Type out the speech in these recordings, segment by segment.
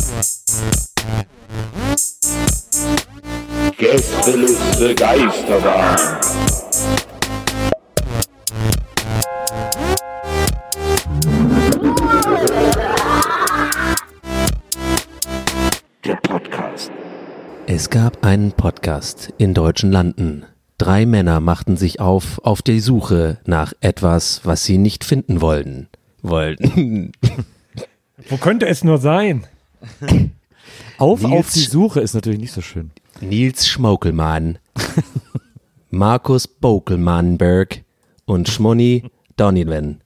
Gästeliste Geisterbahn. Der Podcast. Es gab einen Podcast in deutschen Landen. 3 Männer machten sich auf die Suche nach etwas, was sie nicht finden wollten. Wo könnte es nur sein? Auf die Suche ist natürlich nicht so schön. Nils Schmokelmann, Markus Bokelmannberg und Schmonni Donovan.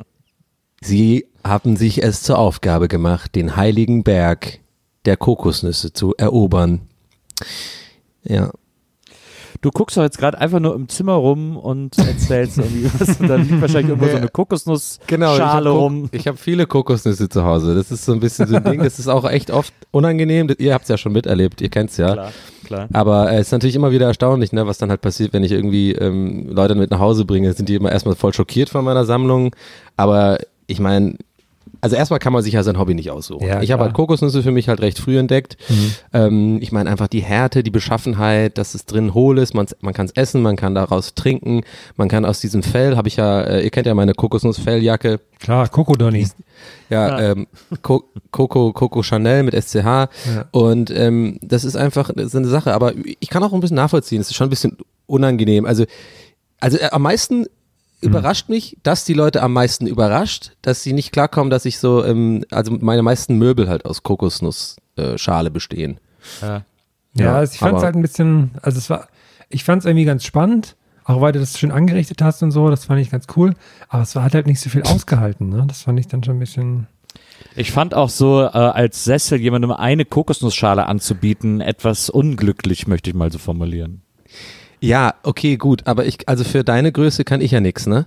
Sie haben sich es zur Aufgabe gemacht, den heiligen Berg der Kokosnüsse zu erobern. Ja. Du guckst doch jetzt gerade einfach nur im Zimmer rum und erzählst irgendwie was. Und da liegt wahrscheinlich irgendwo so eine Kokosnussschale rum. Ich habe viele Kokosnüsse zu Hause. Das ist so ein bisschen so ein Ding. Das ist auch echt oft unangenehm. Ihr habt es ja schon miterlebt. Ihr kennt es ja. Klar. Aber es ist natürlich immer wieder erstaunlich, ne, was dann halt passiert, wenn ich irgendwie Leute mit nach Hause bringe. Sind die immer erstmal voll schockiert von meiner Sammlung. Aber ich meine, also erstmal kann man sich ja sein Hobby nicht aussuchen. Ja, ich habe halt Kokosnüsse für mich halt recht früh entdeckt. Ich meine einfach die Härte, die Beschaffenheit, dass es drin hohl ist, man kann es essen, man kann daraus trinken, man kann aus diesem Fell, habe ich ja, ihr kennt ja meine Kokosnussfelljacke. Klar, Coco-Donny. Ja, Coco Chanel mit SCH. Ja. Und das ist einfach so eine Sache, aber ich kann auch ein bisschen nachvollziehen, es ist schon ein bisschen unangenehm. Also am meisten überrascht mich, dass die Leute am meisten überrascht, dass sie nicht klarkommen, dass ich so, also meine meisten Möbel halt aus Kokosnussschale bestehen. Ja, also ich fand es halt ein bisschen, ich fand es irgendwie ganz spannend, auch weil du das schön angerichtet hast und so, das fand ich ganz cool, aber es hat halt nicht so viel ausgehalten, ne? Das fand ich dann schon ein bisschen... Ich fand auch so, als Sessel jemandem eine Kokosnussschale anzubieten, etwas unglücklich, möchte ich mal so formulieren. Ja, okay, gut, aber also für deine Größe kann ich ja nichts, ne?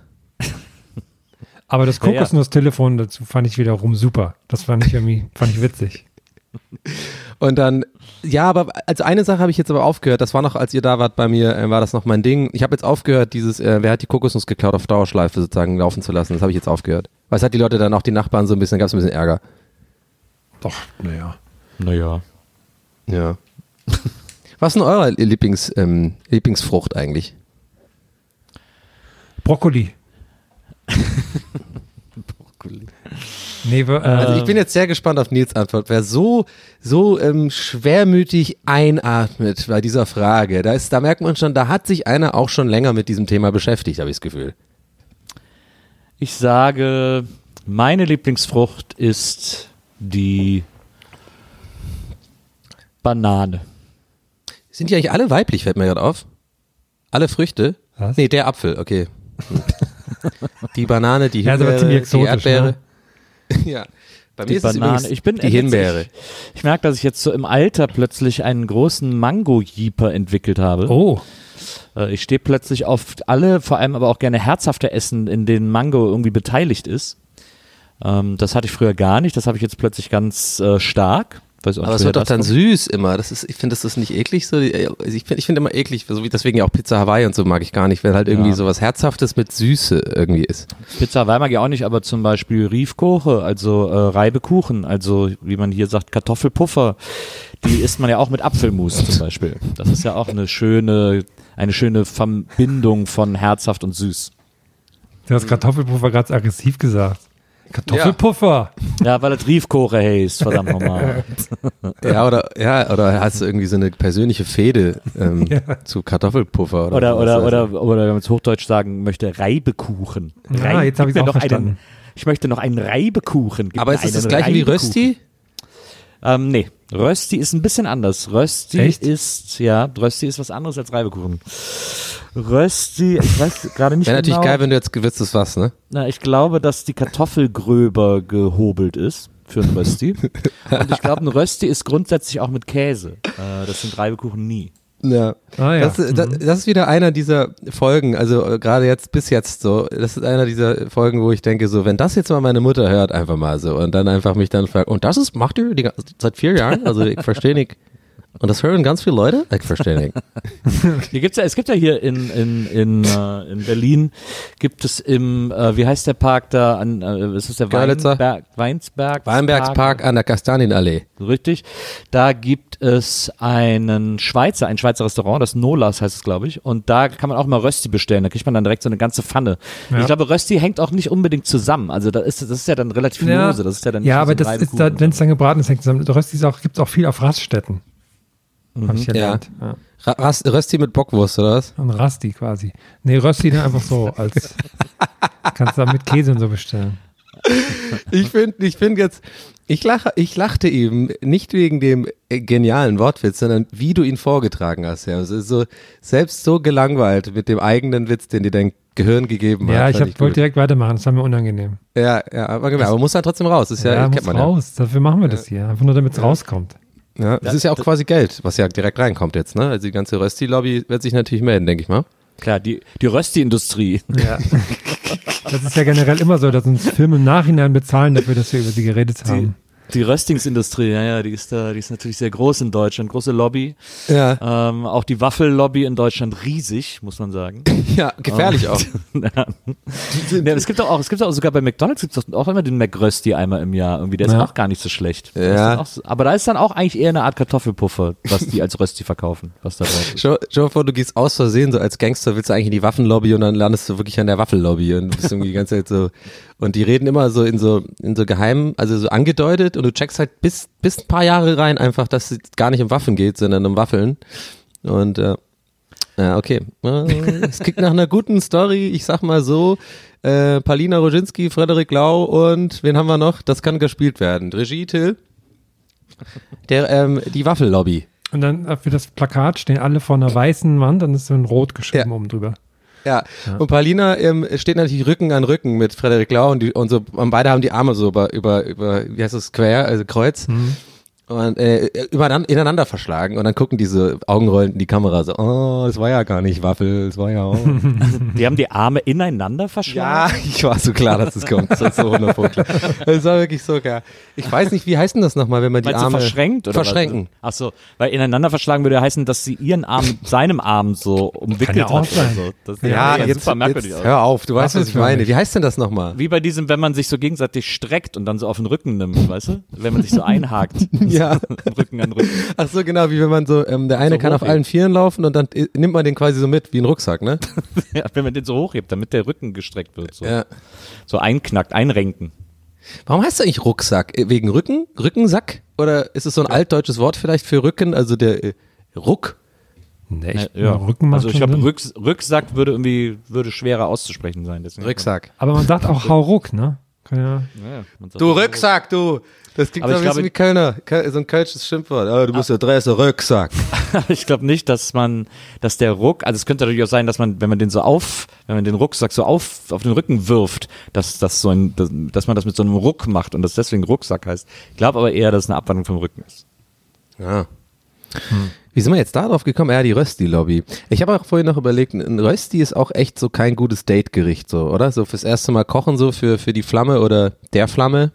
Aber das Kokosnuss-Telefon dazu fand ich wiederum super. Das fand ich witzig. Und dann, ja, aber als eine Sache habe ich jetzt aber aufgehört, das war noch, als ihr da wart bei mir, war das noch mein Ding. Ich habe jetzt aufgehört, dieses, wer hat die Kokosnuss geklaut, auf Dauerschleife sozusagen laufen zu lassen. Das habe ich jetzt aufgehört. Weil es hat die Leute dann auch, die Nachbarn so ein bisschen, gab es ein bisschen Ärger. Doch, naja. Ja. Was ist denn eure Lieblingsfrucht eigentlich? Brokkoli. Nee, also ich bin jetzt sehr gespannt auf Nils Antwort. Wer so schwermütig einatmet bei dieser Frage, da merkt man schon, da hat sich einer auch schon länger mit diesem Thema beschäftigt, habe ich das Gefühl. Ich sage, meine Lieblingsfrucht ist die Banane. Sind die eigentlich alle weiblich, fällt mir gerade auf? Alle Früchte? Was? Nee, der Apfel, okay. Die Banane, die Himbeere, die Erdbeere. Ne? Ja, bei mir ist es übrigens die Himbeere. Ich merke, dass ich jetzt so im Alter plötzlich einen großen Mango-Jeeper entwickelt habe. Oh. Ich stehe plötzlich auf alle, vor allem aber auch gerne herzhafte Essen, in denen Mango irgendwie beteiligt ist. Das hatte ich früher gar nicht, das habe ich jetzt plötzlich ganz stark. Aber es wird doch dann süß immer. Ich finde, das ist nicht eklig so. Ich finde immer eklig, so wie deswegen ja auch Pizza Hawaii und so mag ich gar nicht, wenn halt irgendwie sowas Herzhaftes mit Süße irgendwie ist. Pizza Hawaii mag ich auch nicht, aber zum Beispiel Riefkoche, also Reibekuchen, also wie man hier sagt, Kartoffelpuffer, die isst man ja auch mit Apfelmus zum Beispiel. Das ist ja auch eine schöne Verbindung von herzhaft und süß. Du hast Kartoffelpuffer gerade aggressiv gesagt. Kartoffelpuffer. Ja, weil es Riefkoche heißt, verdammt nochmal. Oder hast du irgendwie so eine persönliche Fehde zu Kartoffelpuffer oder wenn man es Hochdeutsch sagen möchte, Reibekuchen. Jetzt habe ich es auch verstanden. Ich möchte noch einen Reibekuchen. Aber ist es das gleiche wie Rösti? Nee, Rösti ist ein bisschen anders. Rösti ist was anderes als Reibekuchen. Rösti, ich weiß gerade nicht genau. Wäre natürlich geil, wenn du jetzt gewitztes was, ne? Na, ich glaube, dass die Kartoffel gröber gehobelt ist für ein Rösti. Und ich glaube, ein Rösti ist grundsätzlich auch mit Käse. Das sind Reibekuchen nie. Ja. Das ist wieder einer dieser Folgen, also gerade jetzt, bis jetzt so, das ist einer dieser Folgen, wo ich denke so, wenn das jetzt mal meine Mutter hört, einfach mal so und dann einfach mich dann fragt, und macht ihr seit 4 Jahren? Also ich verstehe nicht. Und das hören ganz viele Leute? Ich verstehe nicht. Es gibt ja hier in Berlin, gibt es im, wie heißt der Park da, ist es der Weinbergspark an der Kastanienallee. Richtig. Da gibt es ein Schweizer Restaurant, das Nolas heißt es, glaube ich. Und da kann man auch mal Rösti bestellen. Da kriegt man dann direkt so eine ganze Pfanne. Ja. Ich glaube, Rösti hängt auch nicht unbedingt zusammen. Also das ist ja dann relativ lose. Das ist ja dann nicht aber so das ist da, wenn es dann gebraten ist, hängt zusammen. Rösti gibt es auch viel auf Raststätten. Hab ich gelernt. Ja. Rösti mit Bockwurst, oder was? Ein Rasti quasi. Nee, Rösti dann einfach so als kannst du da mit Käse und so bestellen. Ich finde jetzt, ich lachte eben nicht wegen dem genialen Wortwitz, sondern wie du ihn vorgetragen hast. Ja. Es ist so, selbst so gelangweilt mit dem eigenen Witz, den dir dein Gehirn gegeben hat. Ja, ich wollte direkt weitermachen, das war mir unangenehm. Ja, aber muss halt trotzdem raus. Das ist ja, kennt muss man raus. Dafür machen wir das hier. Einfach nur, damit es rauskommt. Ja, das ist ja auch quasi Geld, was ja direkt reinkommt jetzt, ne? Also die ganze Rösti-Lobby wird sich natürlich melden, denke ich mal. Klar, die Rösti-Industrie. Ja. Das ist ja generell immer so, dass uns Firmen im Nachhinein bezahlen dafür, dass wir über sie geredet haben. Die Röstingsindustrie, die ist natürlich sehr groß in Deutschland, große Lobby. Ja. Auch die Waffellobby in Deutschland riesig, muss man sagen. Ja, gefährlich auch. Es gibt auch sogar bei McDonald's gibt es auch immer den McRösti einmal im Jahr irgendwie, der ist auch gar nicht so schlecht. Ja. Aber da ist dann auch eigentlich eher eine Art Kartoffelpuffer, was die als Rösti verkaufen, was da drauf ist. Schau dir vor, du gehst aus Versehen, so als Gangster willst du eigentlich in die Waffenlobby und dann landest du wirklich an der Waffellobby und bist irgendwie die ganze Zeit so, und die reden immer so in so geheimen, also so angedeutet und du checkst halt bis ein paar Jahre rein einfach, dass es gar nicht um Waffen geht, sondern um Waffeln. Und ja, okay. Es klingt nach einer guten Story, ich sag mal so, Palina Roginski, Frederik Lau und wen haben wir noch? Das kann gespielt werden. Regie, Till. Die Waffellobby. Und dann für das Plakat stehen alle vor einer weißen Wand, dann ist so ein Rot geschrieben oben drüber. Ja, und Palina steht natürlich Rücken an Rücken mit Frederik Lau und so, und beide haben die Arme so über wie heißt das, Kreuz. Und ineinander verschlagen und dann gucken diese Augenrollen in die Kamera so, oh, das war ja gar nicht Waffel, das war ja auch. Die haben die Arme ineinander verschlagen? Ja, ich war so klar, dass es kommt. Das ist so 100% klar. Das war wirklich so klar. Ich weiß nicht, wie heißt denn das nochmal, wenn man die Meinst Arme... verschränkt? Oder verschränken. Ach so, weil ineinander verschlagen würde ja heißen, dass sie ihren Arm mit seinem Arm so umwickelt Kann ja hat. auch sein. Oder so. Das Jetzt super merkwürdig aus. hör auf, du weißt, was ich meine. Wie heißt denn das nochmal? Wie bei diesem, wenn man sich so gegenseitig streckt und dann so auf den Rücken nimmt, weißt du? Wenn man sich so einhakt. Ja. Rücken an Rücken. Ach so, genau, wie wenn man so, der eine So kann auf hochhebt. allen Vieren laufen und dann nimmt man den quasi so mit, wie ein Rucksack, ne? Ja, wenn man den so hochhebt, damit der Rücken gestreckt wird. So, Ja. so einknackt, einrenken. Warum heißt das eigentlich Rucksack? Wegen Rücken? Rückensack? Oder ist es so ein altdeutsches Wort vielleicht für Rücken? Also der Ruck? Nee, Also Rücken macht ich schon glaube, Sinn. Rücksack würde schwerer auszusprechen sein. Deswegen Rücksack. Aber man sagt auch Hauruck, ne? Kann ja. Ja, man sagt Du auch- Rücksack, du! Das klingt Aber so ich ein bisschen glaube- wie Kölner. So ein kölsches Schimpfwort. Oh, du bist der Dresser Rücksack. Ich glaube nicht, dass der Ruck, also es könnte natürlich auch sein, dass man, wenn man den Rucksack so auf den Rücken wirft, dass man das mit so einem Ruck macht und das deswegen Rucksack heißt. Ich glaube aber eher, dass es eine Abwandlung vom Rücken ist. Ja. Wie sind wir jetzt da drauf gekommen? Ja, die Rösti-Lobby. Ich habe auch vorhin noch überlegt, ein Rösti ist auch echt so kein gutes Date-Gericht, so, oder? So fürs erste Mal kochen, so für die Flamme oder der Flamme.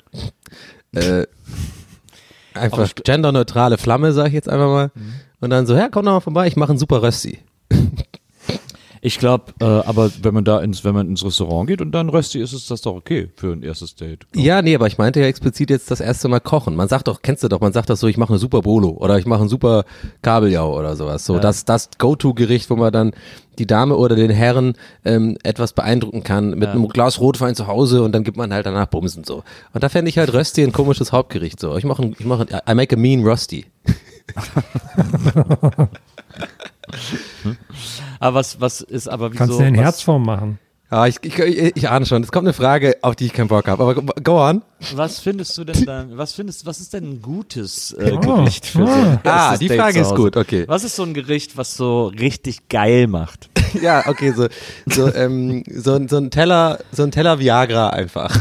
Einfach genderneutrale Flamme, sag ich jetzt einfach mal. Und dann so, ja, komm doch mal vorbei, ich mache einen super Rösti. Ich glaube, aber wenn man ins Restaurant geht und dann Rösti ist, ist das doch okay für ein erstes Date. Ja, nee, aber ich meinte ja explizit jetzt das erste Mal kochen. Man sagt doch, kennst du doch, man sagt das so, ich mache eine super Bolo oder ich mache einen super Kabeljau oder sowas. So, das Go-To-Gericht, wo man dann die Dame oder den Herren etwas beeindrucken kann mit einem Glas Rotwein zu Hause und dann gibt man halt danach Bumsen so. Und da fände ich halt Rösti ein komisches Hauptgericht so. I make a mean Rösti. Aber was ist aber wieso? Kannst du in Herzform machen. Ja, ich ahne schon. Es kommt eine Frage, auf die ich keinen Bock habe. Aber go on. Was findest du denn dann, was ist denn ein gutes Gericht für so ein Ah, erstes die Date Frage zu ist Hause? gut, okay. Was ist so ein Gericht, was so richtig geil macht? Ja, okay, so ein Teller Viagra einfach.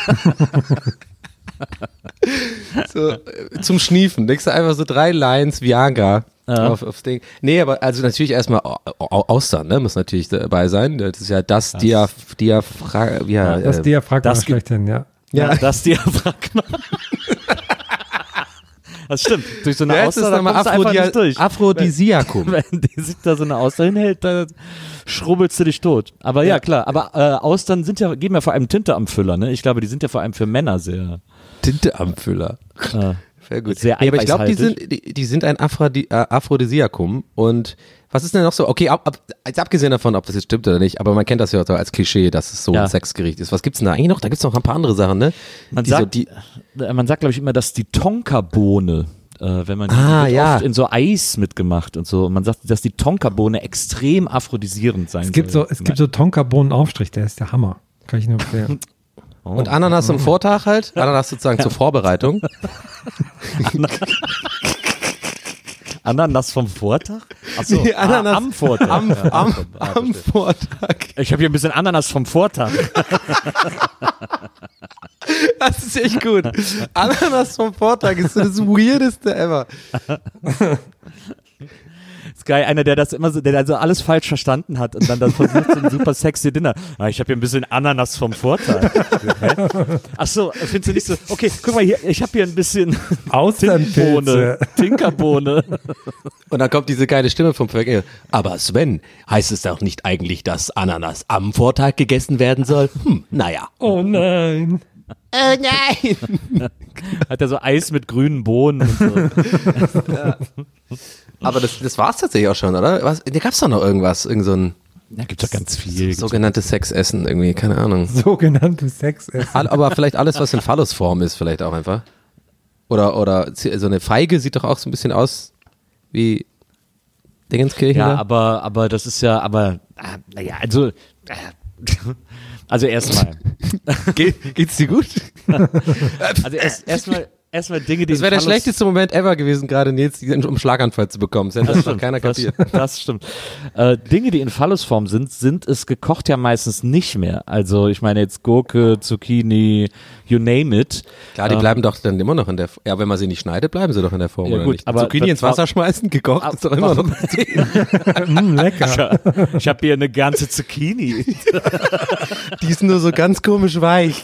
So, zum Schniefen. Legst du einfach so 3 Lines Viagra aufs Ding. Nee, aber also natürlich erstmal Austern, ne? Muss natürlich dabei sein. Das ist ja das Diaphragma. Das Diaphragma das schlechthin, ja. Ja. Das Diaphragma. Das stimmt. Durch so eine Ja, Auster, da kommst du einfach nicht durch. Aphrodisiakum. Wenn die sich da so eine Auster hinhält, da schrubbelst du dich tot. Aber ja, klar. Aber Austern geben ja vor allem Tinte am Füller, ne? Ich glaube, die sind ja vor allem für Männer sehr. Tinte am Füller. Sehr gut. Sehr aber ich glaube, eiweißhaltig. die sind ein Aphrodisiakum. Und was ist denn noch so? Okay, jetzt abgesehen davon, ob das jetzt stimmt oder nicht, aber man kennt das ja auch so als Klischee, dass es so ein Sexgericht ist. Was gibt's denn da eigentlich noch? Da gibt's noch ein paar andere Sachen, ne? Man sagt, glaube ich, immer, dass die Tonkabohne, wenn man die wird oft in so Eis mitgemacht und so. Und man sagt, dass die Tonkabohne extrem aphrodisierend sein soll. Es gibt so Tonkabohnenaufstrich, der ist der Hammer. Kann ich nur empfehlen. Und Ananas zum Vortag halt? Ananas sozusagen zur Vorbereitung? Ananas vom Vortag? Achso, Nee, Ananas am Vortag. Am Vortag. Ich habe hier ein bisschen Ananas vom Vortag. Das ist echt gut. Ananas vom Vortag ist so das Weirdeste ever. Ist geil, einer, der das immer so, der so alles falsch verstanden hat und dann das versucht, so ein super sexy Dinner. Ich habe hier ein bisschen Ananas vom Vortag. Achso, findest du nicht so, okay, guck mal hier, ich habe hier ein bisschen Austernpilze. Tinkerbohne. Und dann kommt diese geile Stimme vom Verkehr. Aber Sven, heißt es doch nicht eigentlich, dass Ananas am Vortag gegessen werden soll? Naja. Oh nein. Oh nein. Hat er so Eis mit grünen Bohnen und so. Ja. Aber das war's tatsächlich auch schon, oder? Da gab's doch noch irgendwas, irgend so ein Ja, gibt's doch ganz viel. sogenanntes Sexessen irgendwie, keine Ahnung. Sogenanntes Sexessen. Aber vielleicht alles, was in Phallusform ist, vielleicht auch einfach. Oder so eine Feige sieht doch auch so ein bisschen aus wie Dingenskirchen. Ja, da. aber das ist ja, naja, also erstmal. Geht's dir gut? Also erstmal Dinge, die Das wäre der schlechteste Moment ever gewesen, gerade Nils, um Schlaganfall zu bekommen. Das hat doch keiner kapiert. Das stimmt. Dinge, die in Phallusform sind es gekocht ja meistens nicht mehr. Also ich meine jetzt Gurke, Zucchini, you name it. Klar, die bleiben doch dann immer noch in der Form. Ja, wenn man sie nicht schneidet, bleiben sie doch in der Form, Ja, oder gut, nicht? aber Zucchini ins Wasser schmeißen, gekocht, ist doch immer noch. Lecker. Ich habe hier eine ganze Zucchini. Die ist nur so ganz komisch weich.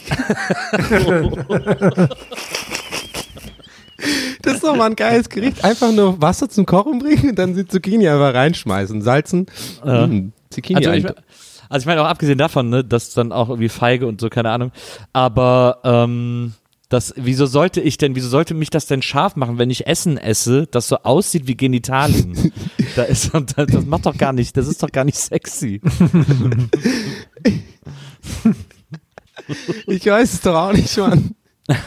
Das ist doch mal ein geiles Gericht. Einfach nur Wasser zum Kochen bringen und dann die Zucchini einfach reinschmeißen. Salzen. Zucchini Also ich meine auch abgesehen davon, ne, dass dann auch irgendwie Feige und so, keine Ahnung. Aber wieso sollte mich das denn scharf machen, wenn ich Essen esse, das so aussieht wie Genitalien? Das macht doch gar nicht, das ist doch gar nicht sexy. Ich weiß es doch auch nicht, Mann.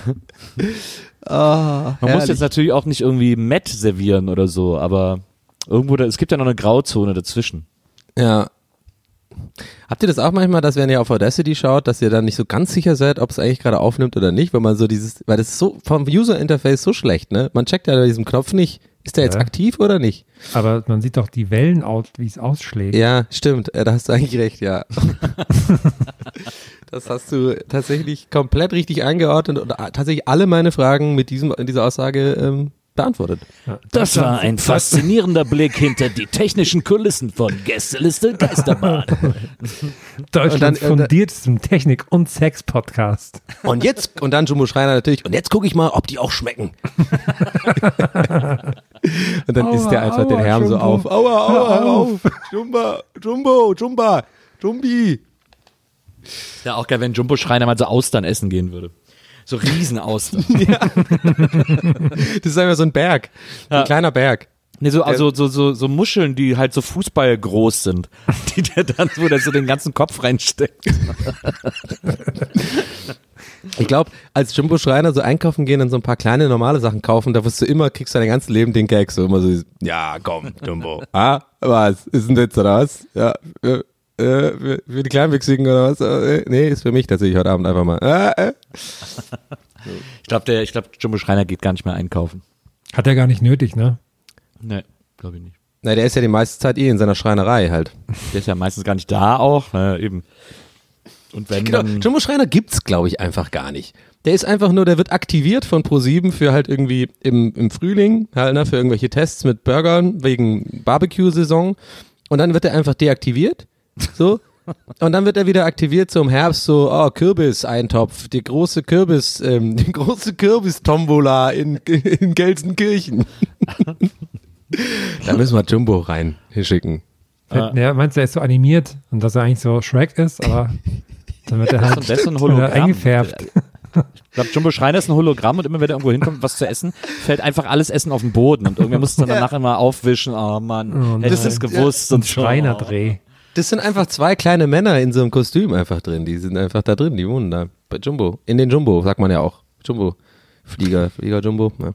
Man muss jetzt natürlich auch nicht irgendwie Met servieren oder so, aber irgendwo, es gibt ja noch eine Grauzone dazwischen. Ja. Habt ihr das auch manchmal, dass wenn ihr auf Audacity schaut, dass ihr dann nicht so ganz sicher seid, ob es eigentlich gerade aufnimmt oder nicht, weil man so weil das ist so vom User-Interface so schlecht, ne? Man checkt ja bei diesem Knopf nicht, ist der jetzt aktiv oder nicht? Aber man sieht doch die Wellen, wie es ausschlägt. Ja, stimmt, da hast du eigentlich recht, ja. Das hast du tatsächlich komplett richtig eingeordnet und tatsächlich alle meine Fragen in dieser Aussage beantwortet. Ja. Das war ein faszinierender Blick hinter die technischen Kulissen von Gästeliste Geisterbahn. Deutschlands fundiertestem Technik- und Sex-Podcast. Und dann Jumbo Schreiner natürlich, und jetzt gucke ich mal, ob die auch schmecken. Und dann isst der einfach den Herrn so auf. Aua, aua, auf. Jumbi. Ja, auch geil, wenn Jumbo Schreiner mal so Austern essen gehen würde. So Riesenaustern. Ja. Das ist einfach so ein Berg. Ein kleiner Berg. Nee, so Muscheln, die halt so Fußball groß sind. Die der dann, wo der so den ganzen Kopf reinsteckt. Ich glaube, als Jumbo Schreiner so einkaufen gehen und so ein paar kleine normale Sachen kaufen, da kriegst du dein ganzes Leben den Gag so immer so, ja komm, Jumbo. Was? Ist ein Witz oder was? Ja, für die Kleinwüchsigen oder was? Nee, ist für mich tatsächlich heute Abend einfach mal. Ich glaube, Jumbo Schreiner geht gar nicht mehr einkaufen. Hat er gar nicht nötig, ne? Nee, glaube ich nicht. Na, der ist ja die meiste Zeit in seiner Schreinerei halt. Der ist ja meistens gar nicht da auch, eben. Und wenn dann Jumbo Schreiner gibt's, glaube ich, einfach gar nicht. Der ist einfach nur, der wird aktiviert von Pro7 für halt irgendwie im Frühling, halt, ne, für irgendwelche Tests mit Burgern wegen Barbecue-Saison. Und dann wird er einfach deaktiviert. So. Und dann wird er wieder aktiviert so im Herbst, so, Kürbis-Eintopf, die große Kürbis-Tombola in Gelsenkirchen. Da müssen wir Jumbo hinschicken. Ja, meinst du, er ist so animiert und dass er eigentlich so Shrek ist, aber dann wird er halt Das ist ein Hologramm. eingefärbt. Ich glaube, Jumbo Schreiner ist ein Hologramm und immer wenn er irgendwo hinkommt, was zu essen, fällt einfach alles Essen auf den Boden und irgendwer muss es dann danach immer aufwischen. Oh Mann, hätte ich das gewusst. Und Schreiner-Dreh. Das sind einfach zwei kleine Männer in so einem Kostüm einfach drin. Die sind einfach da drin, die wohnen da bei Jumbo. In den Jumbo, sagt man ja auch. Jumbo. Flieger Jumbo. Ja.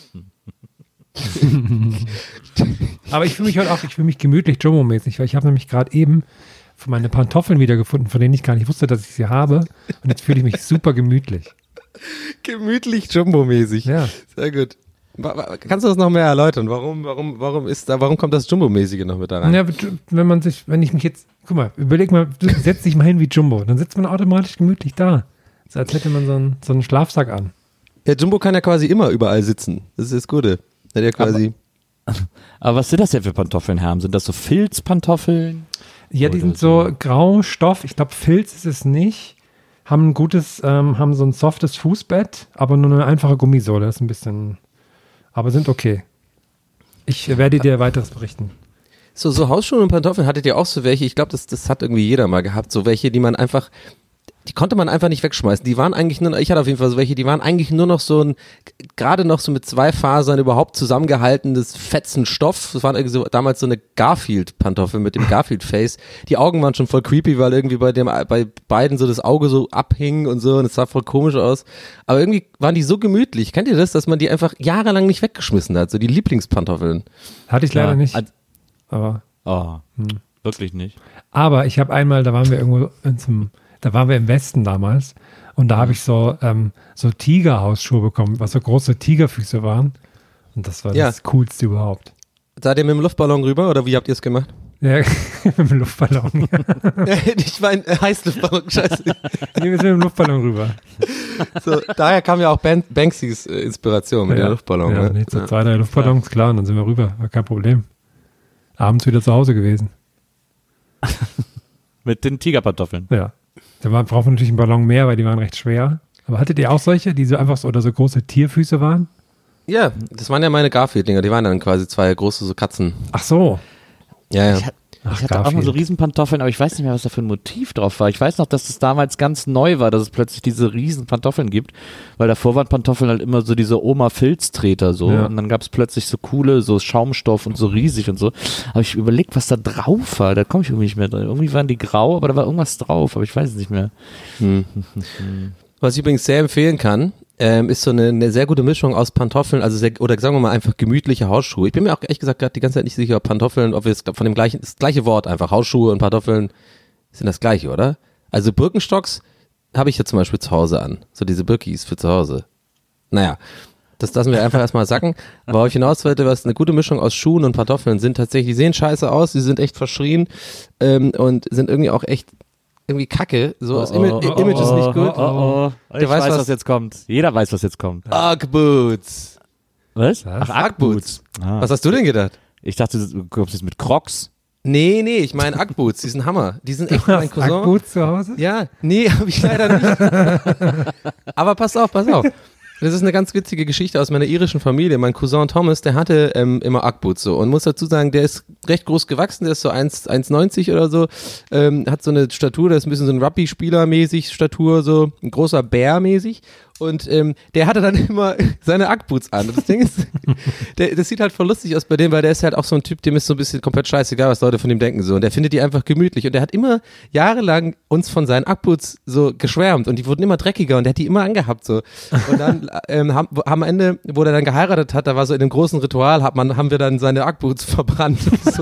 Aber ich fühle mich heute auch, gemütlich Jumbo-mäßig, weil ich habe nämlich gerade eben meine Pantoffeln wiedergefunden, von denen ich gar nicht wusste, dass ich sie habe. Und jetzt fühle ich mich super gemütlich. Gemütlich Jumbo-mäßig. Ja. Sehr gut. Kannst du das noch mehr erläutern? Warum kommt das Jumbo-mäßige noch mit da rein? Ja, wenn ich mich jetzt, guck mal, überleg mal, du setzt dich mal hin wie Jumbo, dann sitzt man automatisch gemütlich da. So als hätte man so einen Schlafsack an. Ja, Jumbo kann ja quasi immer überall sitzen. Das ist das Gute. Hat ja quasi. Aber was sind das denn für Pantoffeln, Herm? Sind das so Filzpantoffeln? Ja, die sind so grau Stoff. Ich glaube, Filz ist es nicht. Haben haben so ein softes Fußbett, aber nur eine einfache Gummisohle. Das ist ein bisschen, aber sind okay. Ich werde dir weiteres berichten. So Hausschuhe und Pantoffeln hattet ihr auch so welche? Ich glaube, das hat irgendwie jeder mal gehabt. So welche, die konnte man einfach nicht wegschmeißen. Die waren eigentlich ich hatte auf jeden Fall so welche, die waren eigentlich nur noch gerade noch so mit 2 Fasern überhaupt zusammengehaltenes fetzen Stoff. Das waren irgendwie damals so eine Garfield-Pantoffel mit dem Garfield-Face. Die Augen waren schon voll creepy, weil irgendwie bei beiden so das Auge so abhing und so und es sah voll komisch aus. Aber irgendwie waren die so gemütlich. Kennt ihr das, dass man die einfach jahrelang nicht weggeschmissen hat? So die Lieblingspantoffeln. Hatte ich leider nicht. Aber. Wirklich nicht. Aber ich habe einmal, da waren wir im Westen damals und da habe ich so Tigerhausschuhe bekommen, was so große Tigerfüße waren und das war das Coolste überhaupt. Seid ihr mit dem Luftballon rüber oder wie habt ihr es gemacht? Ja, mit dem Luftballon. Ich meine, Heißluftballon, scheiße. Nee, wir sind mit dem Luftballon rüber. So, daher kam ja auch Banksys Inspiration mit dem Luftballon. Ja, so 2, 3 Luftballons, klar, und dann sind wir rüber, war kein Problem. Abends wieder zu Hause gewesen. Mit den Tigerpantoffeln. Ja. Da braucht man natürlich einen Ballon mehr, weil die waren recht schwer. Aber hattet ihr auch solche, die so einfach so große Tierfüße waren? Ja, das waren ja meine Garfield-Dinger. Die waren dann quasi 2 große so Katzen. Ach so. Ja. Ich hatte auch mal so Riesenpantoffeln, aber ich weiß nicht mehr, was da für ein Motiv drauf war. Ich weiß noch, dass es damals ganz neu war, dass es plötzlich diese Riesenpantoffeln gibt, weil davor waren Pantoffeln halt immer so diese Oma-Filztreter so und dann gab es plötzlich so coole, so Schaumstoff und so riesig und so. Aber ich überlegt, was da drauf war, da komme ich irgendwie nicht mehr drin. Irgendwie waren die grau, aber da war irgendwas drauf, aber ich weiß es nicht mehr. Was ich übrigens sehr empfehlen kann, ist so eine sehr gute Mischung aus Pantoffeln, oder sagen wir mal einfach gemütliche Hausschuhe. Ich bin mir auch ehrlich gesagt gerade die ganze Zeit nicht sicher, ob Pantoffeln, ob wir es von das gleiche Wort einfach, Hausschuhe und Pantoffeln sind das gleiche, oder? Also Birkenstocks habe ich ja zum Beispiel zu Hause an. So diese Birkis für zu Hause. Naja, das lassen wir einfach erstmal sacken. Worauf ich hinaus wollte, was eine gute Mischung aus Schuhen und Pantoffeln sind tatsächlich, die sehen scheiße aus, die sind echt verschrien und sind irgendwie auch echt irgendwie kacke, so das Image ist nicht gut. Ich weiß, was jetzt kommt. Jeder weiß, was jetzt kommt. Ugg-Boots. Was? Ach, Ugg-Boots. Was hast du denn gedacht? Ich dachte, du kommst jetzt mit Crocs. Nee, ich meine Ugg-Boots, die sind Hammer. Die sind echt mein Cousin. Ugg-Boots zu Hause? Ja, nee, habe ich leider nicht. Aber pass auf. Das ist eine ganz witzige Geschichte aus meiner irischen Familie. Mein Cousin Thomas, der hatte immer Ugg-Boots so und muss dazu sagen, der ist recht groß gewachsen, der ist so 1,90 oder so, hat so eine Statur, der ist ein bisschen so ein Rugby-Spieler-mäßig Statur, so ein großer Bär-mäßig und der hatte dann immer seine Ugg-Boots an. Und das Ding ist, das sieht halt voll lustig aus bei dem, weil der ist halt auch so ein Typ, dem ist so ein bisschen komplett scheißegal, was Leute von ihm denken so und der findet die einfach gemütlich und der hat immer jahrelang uns von seinen Ugg-Boots so geschwärmt und die wurden immer dreckiger und der hat die immer angehabt so und dann am Ende, wo der dann geheiratet hat, da war so in dem großen Ritual, haben wir dann seine Ugg-Boots verbrannt.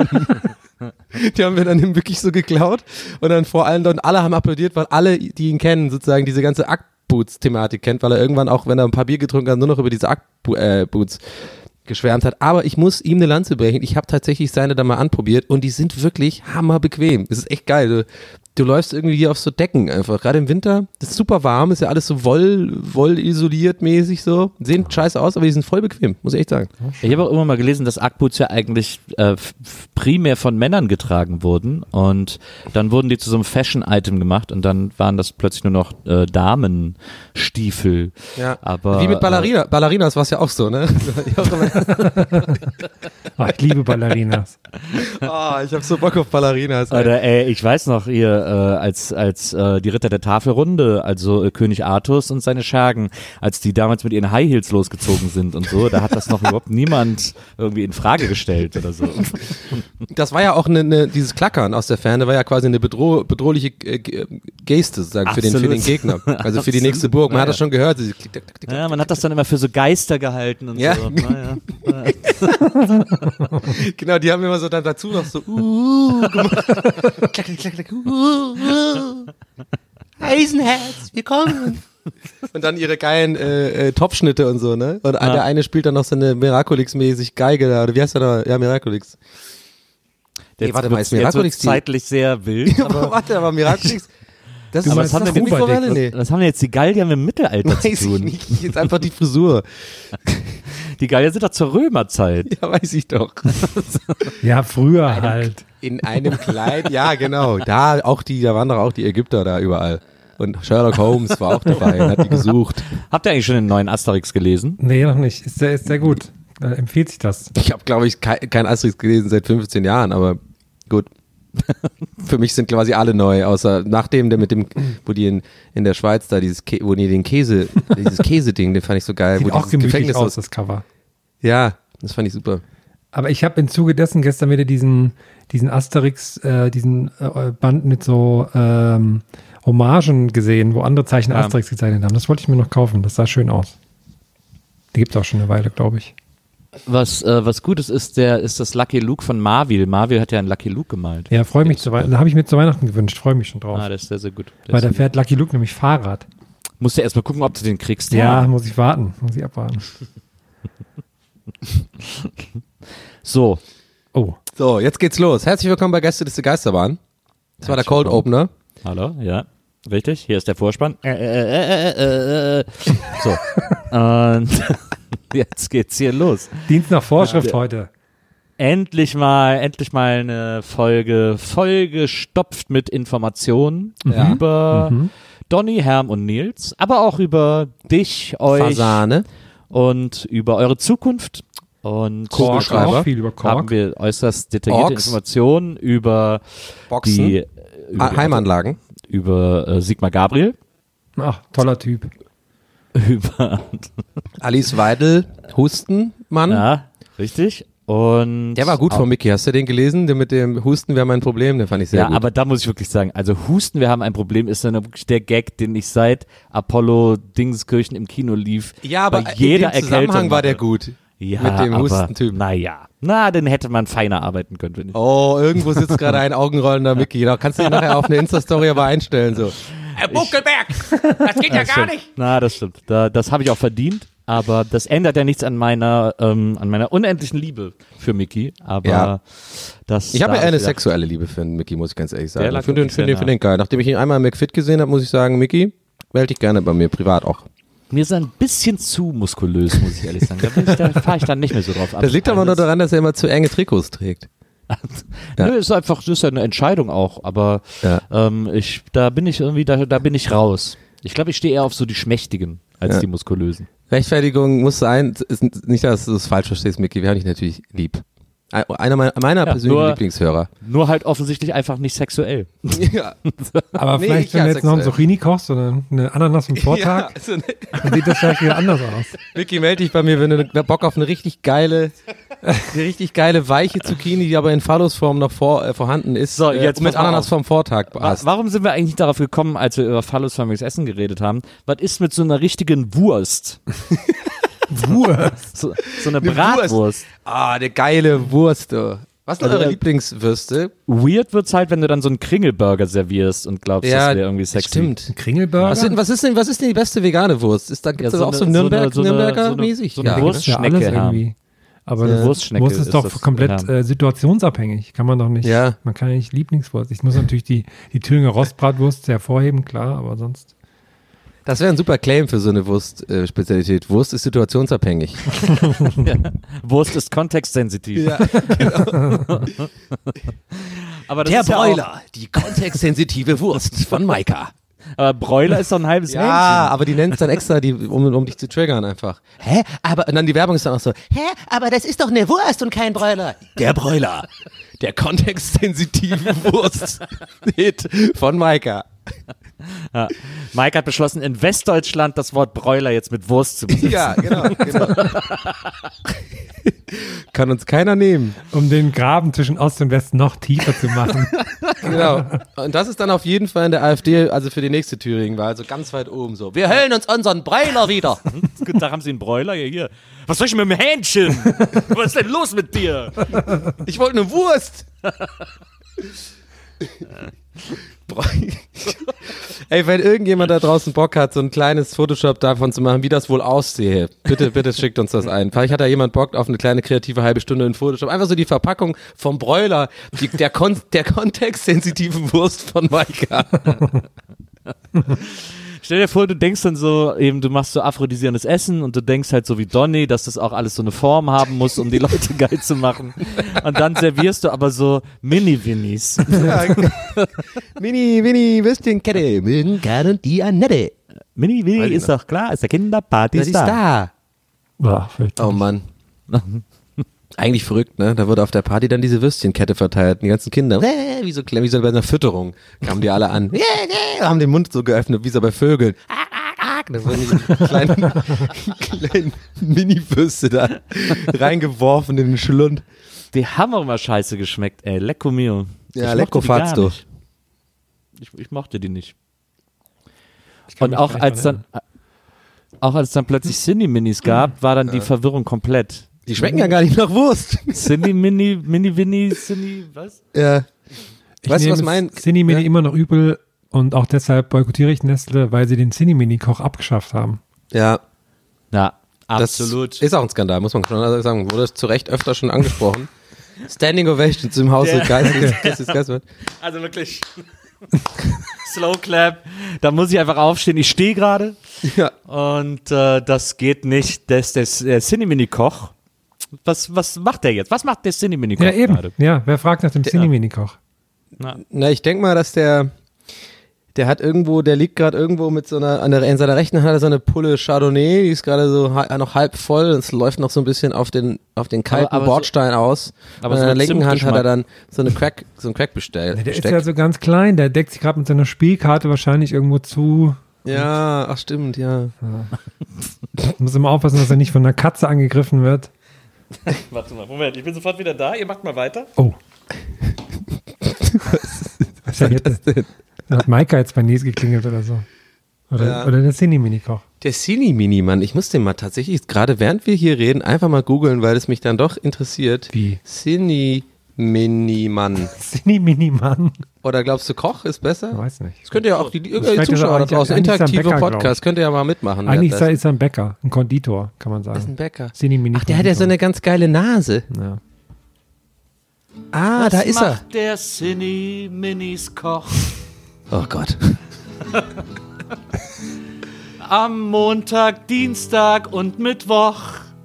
Die haben wir dann wirklich so geklaut und dann vor allem dann alle haben applaudiert, weil alle, die ihn kennen, sozusagen diese ganze Ugg-Boots-Thematik kennt, weil er irgendwann auch, wenn er ein paar Bier getrunken hat, nur noch über diese Ugg-Boots geschwärmt hat. Aber ich muss ihm eine Lanze brechen. Ich habe tatsächlich seine da mal anprobiert und die sind wirklich hammerbequem. Das ist echt geil. Du läufst irgendwie hier auf so Decken einfach. Gerade im Winter, das ist super warm, ist ja alles so wollisoliert mäßig so. Sehen scheiße aus, aber die sind voll bequem, muss ich echt sagen. Ich habe auch immer mal gelesen, dass Ackboots ja eigentlich primär von Männern getragen wurden und dann wurden die zu so einem Fashion-Item gemacht und dann waren das plötzlich nur noch Damenstiefel. Ja. Aber, wie mit Ballerinas war es ja auch so, ne? Ich liebe Ballerinas. Ich habe so Bock auf Ballerinas. Oder ich weiß noch, ihr als die Ritter der Tafelrunde, also König Artus und seine Schergen, als die damals mit ihren High Heels losgezogen sind und so, da hat das noch überhaupt niemand irgendwie in Frage gestellt oder so. Das war ja auch dieses Klackern aus der Ferne war ja quasi eine bedrohliche Geste sozusagen für den Gegner, also für die nächste Burg. Man hat das schon gehört. Ja, man hat das dann immer für so Geister gehalten und ja. so. Naja. Genau, die haben immer so dann dazu noch so gemacht. Klack, klack, klack, Eisenherz, wir kommen. Und dann ihre geilen Topfschnitte und so, ne? Und der eine spielt dann noch so eine Miraculix-mäßig Geige da, oder wie heißt der da? Ja, Miraculix. Warte mal, ist Miraculix zeitlich sehr wild. aber Miraculix... Das Du ist meinst das Mikrowelle? Nee. Was haben denn jetzt die Gallier mit dem Mittelalter Weiß zu tun? ich nicht, jetzt einfach die Frisur. Die Gallier sind doch zur Römerzeit. Ja, weiß ich doch. Ja, früher halt. In einem Kleid, ja genau. Da waren doch auch die Ägypter da überall. Und Sherlock Holmes war auch dabei und hat die gesucht. Habt ihr eigentlich schon den neuen Asterix gelesen? Nee, noch nicht. Ist sehr gut. Empfiehlt sich das. Ich habe, glaube ich, kein Asterix gelesen seit 15 Jahren, aber gut. Für mich sind quasi alle neu, außer nachdem der wo die in der Schweiz da dieses Käseding, den fand ich so geil. Sieht wo auch gemütlich Gefängnis aus, das Cover. Ja, das fand ich super. Aber ich habe im Zuge dessen gestern wieder diesen Asterix, Band mit so Hommagen gesehen, wo andere Zeichner Asterix gezeichnet haben. Das wollte ich mir noch kaufen, das sah schön aus. Die gibt es auch schon eine Weile, glaube ich. Was Gutes ist das Lucky Luke von Marvel. Marvel hat ja einen Lucky Luke gemalt. Ja, freue mich zu Weihnachten. Da habe ich mir zu Weihnachten gewünscht, freue mich schon drauf. Das ist sehr, sehr gut. Weil da fährt Lucky Luke nämlich Fahrrad. Musst du erst mal gucken, ob du den kriegst. Ja, muss ich abwarten. So. Oh. So, jetzt geht's los. Herzlich willkommen bei Gästeliste Geisterbahn. Das war der Cold Opener. Hallo, ja. Richtig, hier ist der Vorspann. So. Und jetzt geht's hier los. Dienst nach Vorschrift heute. Endlich mal eine Folge vollgestopft mit Informationen über Donny, Herm und Nils, aber auch über dich, euch Fasane. Und über eure Zukunft. Und Kugelschreiber. Auch viel über Kork. haben wir äußerst detaillierte Orks. Informationen über Boxen. Heimanlagen. über Sigmar Gabriel, Ach, toller Typ. über Alice Weidel, Hustenmann. ja, richtig. Und Der war gut von Mickey. Hast du den gelesen? Der mit dem Husten, wir haben ein Problem. Den fand ich sehr ja, gut. aber da muss ich wirklich sagen, also Husten, wir haben ein Problem, ist dann wirklich der Gag, den ich seit Apollo Dingskirchen im Kino lief. Ja, aber bei jeder in dem Zusammenhang Erkältung war der mache. gut. Ja, mit dem aber, Hustentyp. Naja, den hätte man feiner arbeiten können, finde ich. Oh, irgendwo sitzt gerade ein augenrollender Mickey. Da kannst du ihn nachher auf eine Insta-Story aber einstellen. So. Herr Buckelberg, das geht ja gar nicht. Na, das stimmt. Das habe ich auch verdient. Aber das ändert ja nichts an meiner unendlichen Liebe für Mickey. Aber Ja. das. Ich habe ja da eine gedacht, sexuelle Liebe für den Mickey, muss ich ganz ehrlich sagen. Der lag Ich finde wirklich sehr den geil. Nachdem ich ihn einmal im McFit gesehen habe, muss ich sagen, Mickey, melde dich gerne bei mir, privat auch. Mir ist er ein bisschen zu muskulös, muss ich ehrlich sagen. Da fahre ich dann nicht mehr so drauf ab. Das liegt aber nur daran, dass er immer zu enge Trikots trägt. Nö, ist einfach, das ist ja eine Entscheidung auch, aber Ja. da bin ich irgendwie, da bin ich raus. Ich glaube, ich stehe eher auf so die Schmächtigen als Ja. die Muskulösen. Rechtfertigung muss sein, ist nicht, dass du es falsch verstehst, Mickey, wir haben dich natürlich lieb. Einer meiner persönlichen nur- Lieblingshörer. Nur halt offensichtlich einfach nicht sexuell. Ja. Aber Nee, vielleicht, ich wenn ja du jetzt noch einen sexuell. Zucchini kochst oder eine Ananas im Vortag, Ja, also, dann sieht das vielleicht wieder anders aus. Mickey, melde dich bei mir, wenn du Bock auf eine richtig geile, weiche Zucchini, die aber in Phallusform noch vorhanden ist, So, jetzt mit pass mal Ananas auf. vom Vortag hast. Warum sind wir eigentlich nicht darauf gekommen, als wir über phallusförmiges Essen geredet haben? Was ist mit so einer richtigen Wurst? Wurst. So eine Eine Bratwurst. Ah, eine geile Wurst. Oh. Was sind Also, eure Lieblingswürste? Weird wird's halt, wenn du dann so einen Kringelburger servierst und glaubst, das wäre irgendwie sexy. Stimmt. Kringelburger? Was ist denn die beste vegane Wurst? Gibt es Ja, auch so Nürnberger so eine mäßig? So eine Ja, Wurst- ja, alles Schnecke haben. irgendwie. Aber Ja. das Wurstschnecke Wurst ist doch das, komplett ja. situationsabhängig. Kann man doch nicht. Ja. Man kann ja nicht Lieblingswurst. Ich muss natürlich die Thüringer Rostbratwurst hervorheben, klar, aber sonst. Das wäre ein super Claim für so eine Wurst-Spezialität. Wurst ist situationsabhängig. Wurst ist kontextsensitiv. Ja. Aber das ist ja auch, die kontextsensitive Wurst von Maika. aber Bräuler ist doch ein halbes Ja, Hähnchen. aber die nennen es dann extra, um dich zu triggern einfach. Hä? Aber und dann die Werbung ist dann auch so, hä? Aber das ist doch eine Wurst und kein Bräuler. Der Bräuler. Der kontextsensitive Wurst-Hit von Maika. Ja. Mike hat beschlossen, in Westdeutschland das Wort Bräuler jetzt mit Wurst zu besetzen. Ja, genau. Kann uns keiner nehmen. Um den Graben zwischen Ost und West noch tiefer zu machen. Genau. Und das ist dann auf jeden Fall in der AfD, also für die nächste Thüringen-Wahl, also ganz weit oben so. Wir hellen uns unseren Bräuler wieder. Guten Tag, haben Sie einen Bräuler? Ja, hier. Was soll ich mit dem Hähnchen? Was ist denn los mit dir? Ich wollte eine Wurst. Ey, wenn irgendjemand da draußen Bock hat, so ein kleines Photoshop davon zu machen, wie das wohl aussehe, bitte schickt uns das ein. Vielleicht hat da jemand Bock auf eine kleine kreative halbe Stunde in Photoshop. Einfach so die Verpackung vom Bräuler, der kontextsensitiven Wurst von Maika. Stell dir vor, du denkst dann so, eben, du machst so aphrodisierendes Essen und du denkst halt so wie Donny, dass das auch alles so eine Form haben muss, um die Leute geil zu machen. Und dann servierst du aber so Mini-Winnies. Mini, Würstchenkette, Müllengard und die Annette. Mini-Winnie ist doch klar, ist der Kinderparty Das ist da. Boah, Oh Mann. Eigentlich verrückt, ne? Da wurde auf der Party dann diese Würstchenkette verteilt. Und die ganzen Kinder, wie so bei einer Fütterung, kamen die alle an. Haben den Mund so geöffnet, wie so bei Vögeln. Da wurden diese kleinen Mini-Würste da reingeworfen in den Schlund. Die haben auch immer scheiße geschmeckt, ey. Lecco mio. Ja, Ich lecko mochte die gar fazdo. nicht. Ich mochte die nicht. Und auch als dann plötzlich Cindy-Minis gab, war dann die Verwirrung komplett. Die schmecken ja gar nicht nach Wurst. Mini-Winnie, Cindy, was? Ja. Ich Weißt du, nehme was mein... Cinemini Ja? immer noch übel und auch deshalb boykottiere ich Nestle, weil sie den Cinemini-Koch abgeschafft haben. Ja, Ja, das absolut. ist auch ein Skandal, muss man schon sagen. Wurde zu Recht öfter schon angesprochen. Standing Ovation zum Hause Geistes. Also wirklich. Slow Clap. Da muss ich einfach aufstehen. Ich stehe gerade. Ja. Und das geht nicht. Der Cinemini-Koch. Was macht der jetzt? Was macht der Cinemini-Koch Ja, eben. gerade? Ja, wer fragt nach dem Cinemini-Koch? Na, ich denke mal, dass der liegt gerade irgendwo mit so in seiner rechten Hand hat er so eine Pulle Chardonnay, die ist gerade so noch halb voll, es läuft noch so ein bisschen auf den kalten Aber Bordstein aus. aber Und so in der mit linken Hand hat er Zimtgeschmack. dann so ein Crack bestellt. Der ist ja so ganz klein, der deckt sich gerade mit seiner Spielkarte wahrscheinlich irgendwo zu. Ja, ach stimmt, ja. Muss immer aufpassen, dass er nicht von einer Katze angegriffen wird. Warte mal, Moment, ich bin sofort wieder da. Ihr macht mal weiter. Oh. Was ist denn jetzt? Da hat Maika jetzt bei Nies geklingelt oder so. Oder der Cinemini-Koch. Der Cini-Mini-Mann, ich muss den mal tatsächlich, gerade während wir hier reden, einfach mal googeln, weil es mich dann doch interessiert. Wie? Cini-Mini-Mann. Cinemini-Mann. Oder glaubst du, Koch ist besser? Weiß nicht. Das könnt ihr auch, die schmeckt ja Zuschauer da so draußen, eigentlich- eigentlich ist er ein interaktive Bäcker, Podcast, könnt ihr ja mal mitmachen. Eigentlich währenddessen. ist er ein Bäcker, ein Konditor, kann man Das ist ein sagen. Bäcker. Cinemini. Ach, der hat ja so eine ganz geile Nase. Ja. Ah, da ist er. Der Cine-Minis Koch Oh Gott. am Montag, Dienstag und Mittwoch.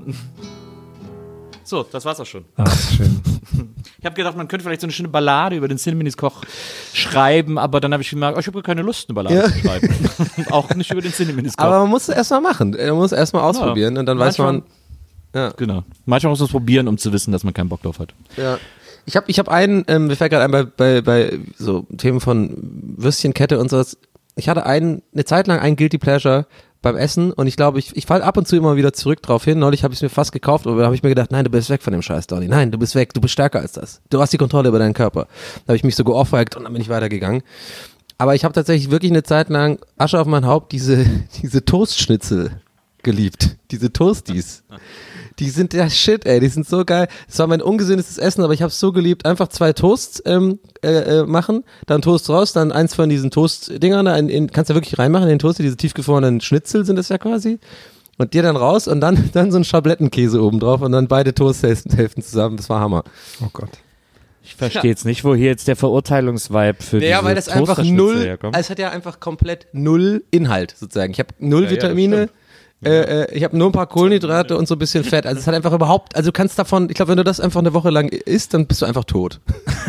So, das war's auch schon. Ach, schön. Ich habe gedacht, man könnte vielleicht so eine schöne Ballade über den Cine-Minis Koch schreiben, aber dann habe ich gemerkt, ich habe keine Lust, eine Ballade zu schreiben. Auch nicht über den Cine-Minis Koch. Aber man muss es erstmal machen. Man muss es erstmal ausprobieren und dann weiß man. Ja. Genau. Manchmal muss man es probieren, um zu wissen, dass man keinen Bock drauf hat. Ja. Ich hab einen, mir fällt gerade ein, bei so Themen von Würstchenkette und sowas. Ich hatte eine Zeit lang ein Guilty Pleasure beim Essen und ich glaube, ich falle ab und zu immer wieder zurück drauf hin. Neulich habe ich es mir fast gekauft, aber da habe ich mir gedacht, nein, du bist weg von dem Scheiß, Donny. Nein, du bist weg, du bist stärker als das. Du hast die Kontrolle über deinen Körper. Da habe ich mich so geohrfeigt und dann bin ich weitergegangen. Aber ich habe tatsächlich wirklich eine Zeit lang, Asche auf mein Haupt, diese Toastschnitzel geliebt. Diese Toasties. Die sind der Shit, ey, die sind so geil. Es war mein ungesündestes Essen, aber ich habe es so geliebt. Einfach 2 Toasts machen, dann Toast raus, dann eins von diesen Toast-Dingern, kannst du ja wirklich reinmachen in den Toast, diese tiefgefrorenen Schnitzel sind das ja quasi. und dir dann raus und dann so ein Schablettenkäse oben drauf und dann beide Toasthälften zusammen. Das war Hammer. Oh Gott. Ich verstehe jetzt nicht, wo hier jetzt der Verurteilungsvibe für Ja, weil das einfach Toasterschnitzel null, herkommt. es hat ja einfach komplett null Inhalt sozusagen. Ich habe null Ja, Vitamine, ich habe nur ein paar Kohlenhydrate und so ein bisschen Fett. Also es hat einfach überhaupt, also du kannst davon, ich glaube, wenn du das einfach eine Woche lang isst, dann bist du einfach tot.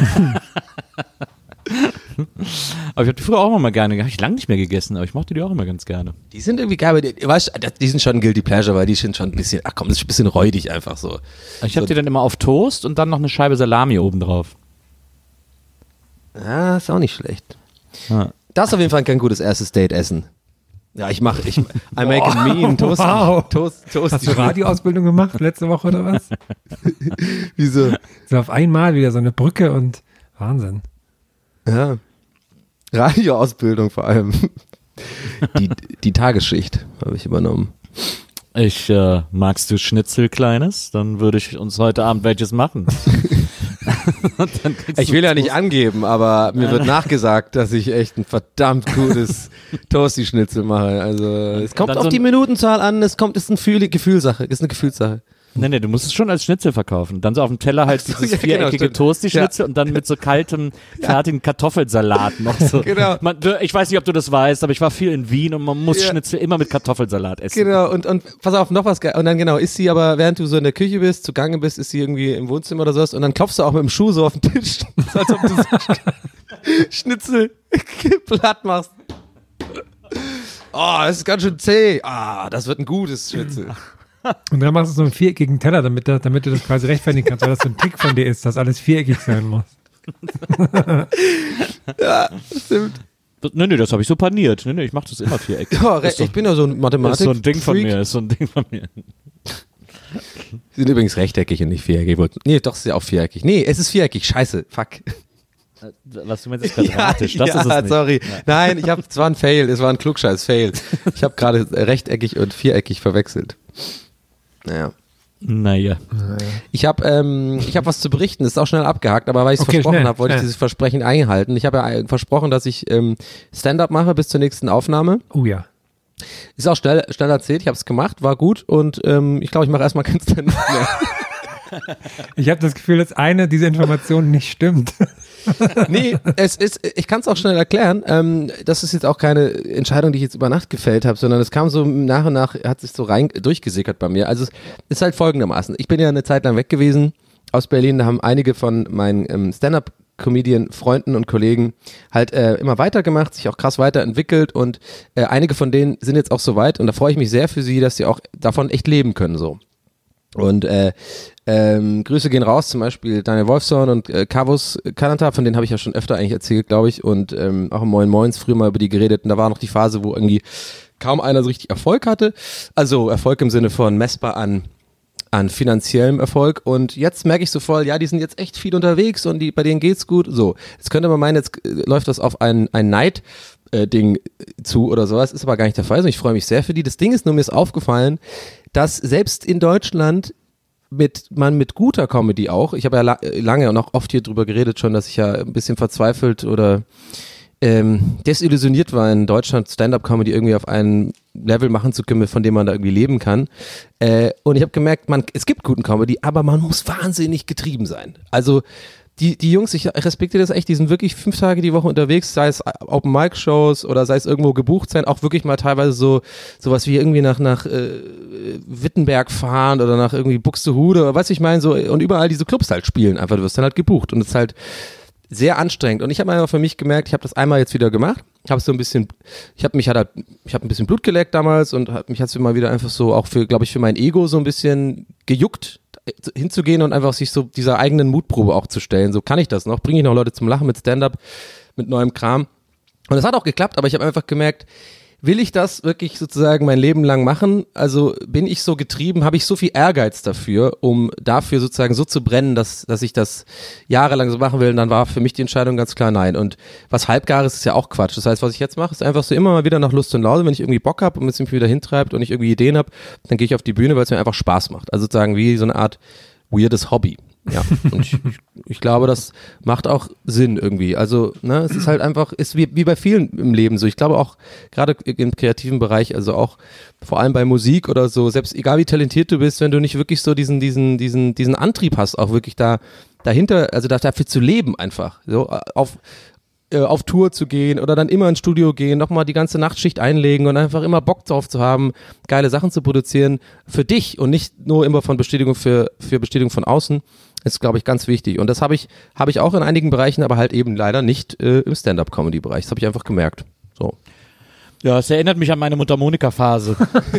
Aber ich habe die früher auch immer gerne, habe ich lange nicht mehr gegessen, aber ich mochte die auch immer ganz gerne. Die sind irgendwie geil, aber weißt, die sind schon Guilty Pleasure, weil die sind schon ein bisschen, ach komm, das ist ein bisschen räudig einfach so. Ich habe die dann immer auf Toast und dann noch eine Scheibe Salami oben drauf. Ja, ist auch nicht schlecht. Ja. Das ist auf jeden Fall kein gutes erstes Date-Essen. Ja, I make it mean. Toast. Wow. Toast. Hast du Radioausbildung gemacht letzte Woche oder was? Wieso? So auf einmal wieder so eine Brücke und Wahnsinn. Ja. Radioausbildung vor allem. Die Tagesschicht habe ich übernommen. Magst du Schnitzel, Kleines? Dann würde ich uns heute Abend welches machen. Und dann kriegst Ich du will ja nicht Toast. angeben, aber mir wird nachgesagt, dass ich echt ein verdammt gutes Toasty-Schnitzel mache. Also es kommt dann auf so die ein- Minutenzahl an, ist eine Gefühlsache. Nee, du musst es schon als Schnitzel verkaufen. Dann so auf dem Teller halt so, dieses ja, genau, viereckige stimmt. Toasty-Schnitzel und dann mit so kaltem, fertigen Kartoffelsalat noch so. Genau. Ich weiß nicht, ob du das weißt, aber ich war viel in Wien und man muss Ja. Schnitzel immer mit Kartoffelsalat essen. Genau, und pass auf, noch was geil. Und dann genau, ist sie aber, während du so in der Küche bist, zugange bist, ist sie irgendwie im Wohnzimmer oder sowas und dann klopfst du auch mit dem Schuh so auf den Tisch, so als ob du so Schnitzel platt machst. Oh, das ist ganz schön zäh. Ah, das wird ein gutes Schnitzel. Und dann machst du so einen viereckigen Teller, damit du das quasi rechtfertigen kannst, weil das so ein Trick von dir ist, dass alles viereckig sein muss. Ja, stimmt. Nee, das habe ich so paniert. Nee, ich mache das immer viereckig. Ja, Ist so- ich bin ja so ein Mathematik. ist so ein Ding von Freak. mir, ist so ein Ding von mir. Sie sind übrigens rechteckig und nicht viereckig. Nee, doch, ist ja auch viereckig. Nee, es ist viereckig. Scheiße, fuck. Was du meinst, ist quadratisch. Das ist es nicht. sorry. Nein, es war ein Fail. Es war ein Klugscheiß-Fail. Ich habe gerade rechteckig und viereckig verwechselt. Naja. Ich habe was zu berichten. Das ist auch schnell abgehakt, aber weil ich es Okay, versprochen schnell, habe, wollte ich schnell. dieses Versprechen einhalten. Ich habe ja versprochen, dass ich Stand-up mache bis zur nächsten Aufnahme. Oh ja. Ist auch schnell erzählt. Ich habe es gemacht, war gut und ich glaube, ich mache erstmal kein Stand-up mehr. Ich habe das Gefühl, dass eine dieser Informationen nicht stimmt. Nee, ich kann es auch schnell erklären. Das ist jetzt auch keine Entscheidung, die ich jetzt über Nacht gefällt habe, sondern es kam so nach und nach, hat sich so rein durchgesickert bei mir. Also es ist halt folgendermaßen. Ich bin ja eine Zeit lang weg gewesen aus Berlin, da haben einige von meinen Stand-up-Comedian-Freunden und Kollegen halt immer weitergemacht, sich auch krass weiterentwickelt und einige von denen sind jetzt auch so weit und da freue ich mich sehr für sie, dass sie auch davon echt leben können so. Und Grüße gehen raus, zum Beispiel Daniel Wolfson und Kavus Kanata, von denen habe ich ja schon öfter eigentlich erzählt, glaube ich, und auch im Moin Moins früher mal über die geredet und da war noch die Phase, wo irgendwie kaum einer so richtig Erfolg hatte, also Erfolg im Sinne von messbar an finanziellem Erfolg und jetzt merke ich so voll, ja, die sind jetzt echt viel unterwegs und bei denen geht's gut, so. Jetzt könnte man meinen, jetzt läuft das auf ein Neid Ding zu oder sowas, ist aber gar nicht der Fall, also ich freue mich sehr für die. Das Ding ist nur, mir ist aufgefallen, dass selbst in Deutschland man mit guter Comedy auch, ich habe ja lange und auch oft hier drüber geredet schon, dass ich ja ein bisschen verzweifelt oder desillusioniert war, in Deutschland Stand-Up-Comedy irgendwie auf ein Level machen zu können, von dem man da irgendwie leben kann. Und ich habe gemerkt, es gibt guten Comedy, aber man muss wahnsinnig getrieben sein. Also die Jungs, ich respektiere das echt, die sind wirklich 5 Tage die Woche unterwegs, sei es Open-Mic-Shows oder sei es irgendwo gebucht sein, auch wirklich mal teilweise sowas wie irgendwie nach Wittenberg fahren oder nach irgendwie Buxtehude oder was ich meine, so und überall diese Clubs halt spielen, einfach du wirst dann halt gebucht und es ist halt sehr anstrengend und ich habe einfach für mich gemerkt, ich habe das einmal jetzt wieder gemacht, habe so ein bisschen, ich habe ein bisschen Blut geleckt damals und mich hat es immer wieder einfach so auch glaube ich, für mein Ego so ein bisschen gejuckt, hinzugehen und einfach sich so dieser eigenen Mutprobe auch zu stellen. So, kann ich das noch? Bringe ich noch Leute zum Lachen mit Stand-up, mit neuem Kram? Und das hat auch geklappt, aber ich habe einfach gemerkt, will ich das wirklich sozusagen mein Leben lang machen? Also bin ich so getrieben, habe ich so viel Ehrgeiz dafür, um dafür sozusagen so zu brennen, dass ich das jahrelang so machen will. Und dann war für mich die Entscheidung ganz klar nein. Und was Halbgares ist ja auch Quatsch. Das heißt, was ich jetzt mache, ist einfach so immer mal wieder nach Lust und Laune, wenn ich irgendwie Bock habe und es mich wieder hintreibt und ich irgendwie Ideen habe, dann gehe ich auf die Bühne, weil es mir einfach Spaß macht. Also sozusagen wie so eine Art weirdes Hobby. Ja, und ich glaube, das macht auch Sinn irgendwie. Also, ne, es ist halt einfach, ist wie bei vielen im Leben so. Ich glaube auch, gerade im kreativen Bereich, also auch vor allem bei Musik oder so, selbst egal wie talentiert du bist, wenn du nicht wirklich so diesen Antrieb hast, auch wirklich dahinter, also dafür zu leben einfach. So, auf Tour zu gehen oder dann immer ins Studio gehen, nochmal die ganze Nachtschicht einlegen und einfach immer Bock drauf zu haben, geile Sachen zu produzieren für dich und nicht nur immer von Bestätigung für Bestätigung von außen, ist, glaube ich, ganz wichtig. Und das habe ich auch in einigen Bereichen, aber halt eben leider nicht im Stand-Up-Comedy-Bereich. Das habe ich einfach gemerkt. So. Ja, es erinnert mich an meine Mundharmonika-Phase.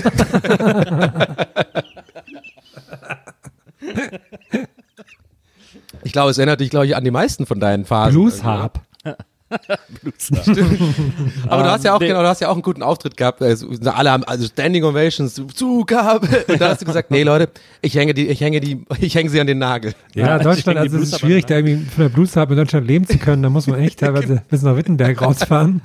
Ich glaube, es erinnert dich, glaube ich, an die meisten von deinen Phasen. Blues-Harp. Aber du hast ja auch, genau, du hast ja auch einen guten Auftritt gehabt. Also, alle haben also Standing Ovations, Zugabe. Und da hast du gesagt, nee Leute, ich hänge sie an den Nagel. Ja, Deutschland, also es ist schwierig, da irgendwie von der Blues-Harp in Deutschland leben zu können. Da muss man echt teilweise bis nach Wittenberg rausfahren.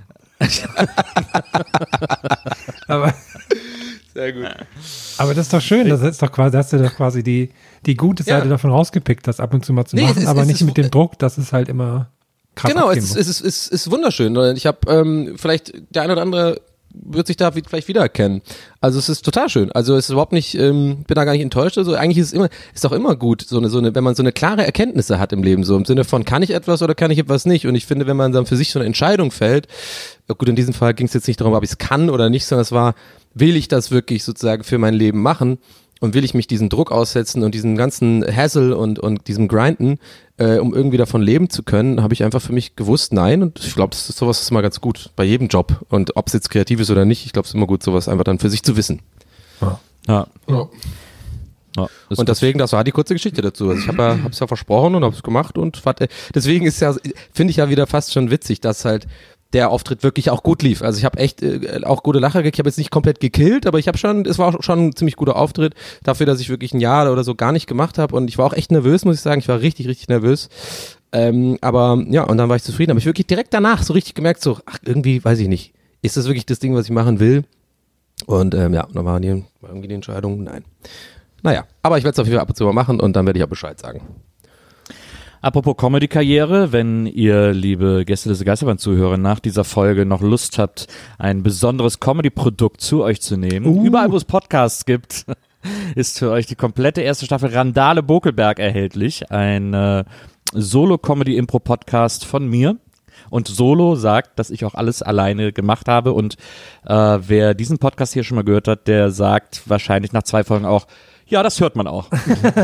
Aber sehr gut. Aber das ist doch schön, das ist doch quasi, hast du doch quasi die gute Seite davon rausgepickt, das ab und zu mal zu machen, aber nicht mit dem Druck, dass es halt immer krass genau, abgehen es muss. ist wunderschön. Und ich habe vielleicht der eine oder andere wird sich da vielleicht wiedererkennen. Also es ist total schön. Also es ist überhaupt nicht, bin da gar nicht enttäuscht. Also eigentlich ist doch immer gut, so eine, wenn man so eine klare Erkenntnisse hat im Leben, so im Sinne von, kann ich etwas oder kann ich etwas nicht? Und ich finde, wenn man dann für sich so eine Entscheidung fällt, gut, in diesem Fall ging es jetzt nicht darum, ob ich es kann oder nicht, sondern es war, will ich das wirklich sozusagen für mein Leben machen? Und will ich mich diesem Druck aussetzen und diesem ganzen Hassle und diesem Grinden, um irgendwie davon leben zu können, habe ich einfach für mich gewusst, nein. Und ich glaube, sowas ist immer ganz gut bei jedem Job. Und ob es jetzt kreativ ist oder nicht, ich glaube, es ist immer gut, sowas einfach dann für sich zu wissen. Ja. Und deswegen, das war die kurze Geschichte dazu. Also ich habe es ja versprochen und habe es gemacht und deswegen ist ja, finde ich ja wieder fast schon witzig, dass halt der Auftritt wirklich auch gut lief. Also ich habe echt auch gute Lacher gekriegt. Ich habe jetzt nicht komplett gekillt, aber es war schon ein ziemlich guter Auftritt dafür, dass ich wirklich ein Jahr oder so gar nicht gemacht habe. Und ich war auch echt nervös, muss ich sagen. Ich war richtig, richtig nervös. Aber ja, und dann war ich zufrieden. Aber ich wirklich direkt danach so richtig gemerkt, so, ach, irgendwie, weiß ich nicht, ist das wirklich das Ding, was ich machen will? Und ja, dann war irgendwie die Entscheidung, nein. Naja, aber ich werde es auf jeden Fall ab und zu mal machen und dann werde ich auch Bescheid sagen. Apropos Comedy-Karriere, wenn ihr, liebe Gästeliste Geisterbahn-Zuhörer, nach dieser Folge noch Lust habt, ein besonderes Comedy-Produkt zu euch zu nehmen, überall, wo es Podcasts gibt, ist für euch die komplette erste Staffel Randale Bokelberg erhältlich. Ein Solo-Comedy-Impro-Podcast von mir. Und Solo sagt, dass ich auch alles alleine gemacht habe. Und wer diesen Podcast hier schon mal gehört hat, der sagt wahrscheinlich nach 2 Folgen auch, ja, das hört man auch.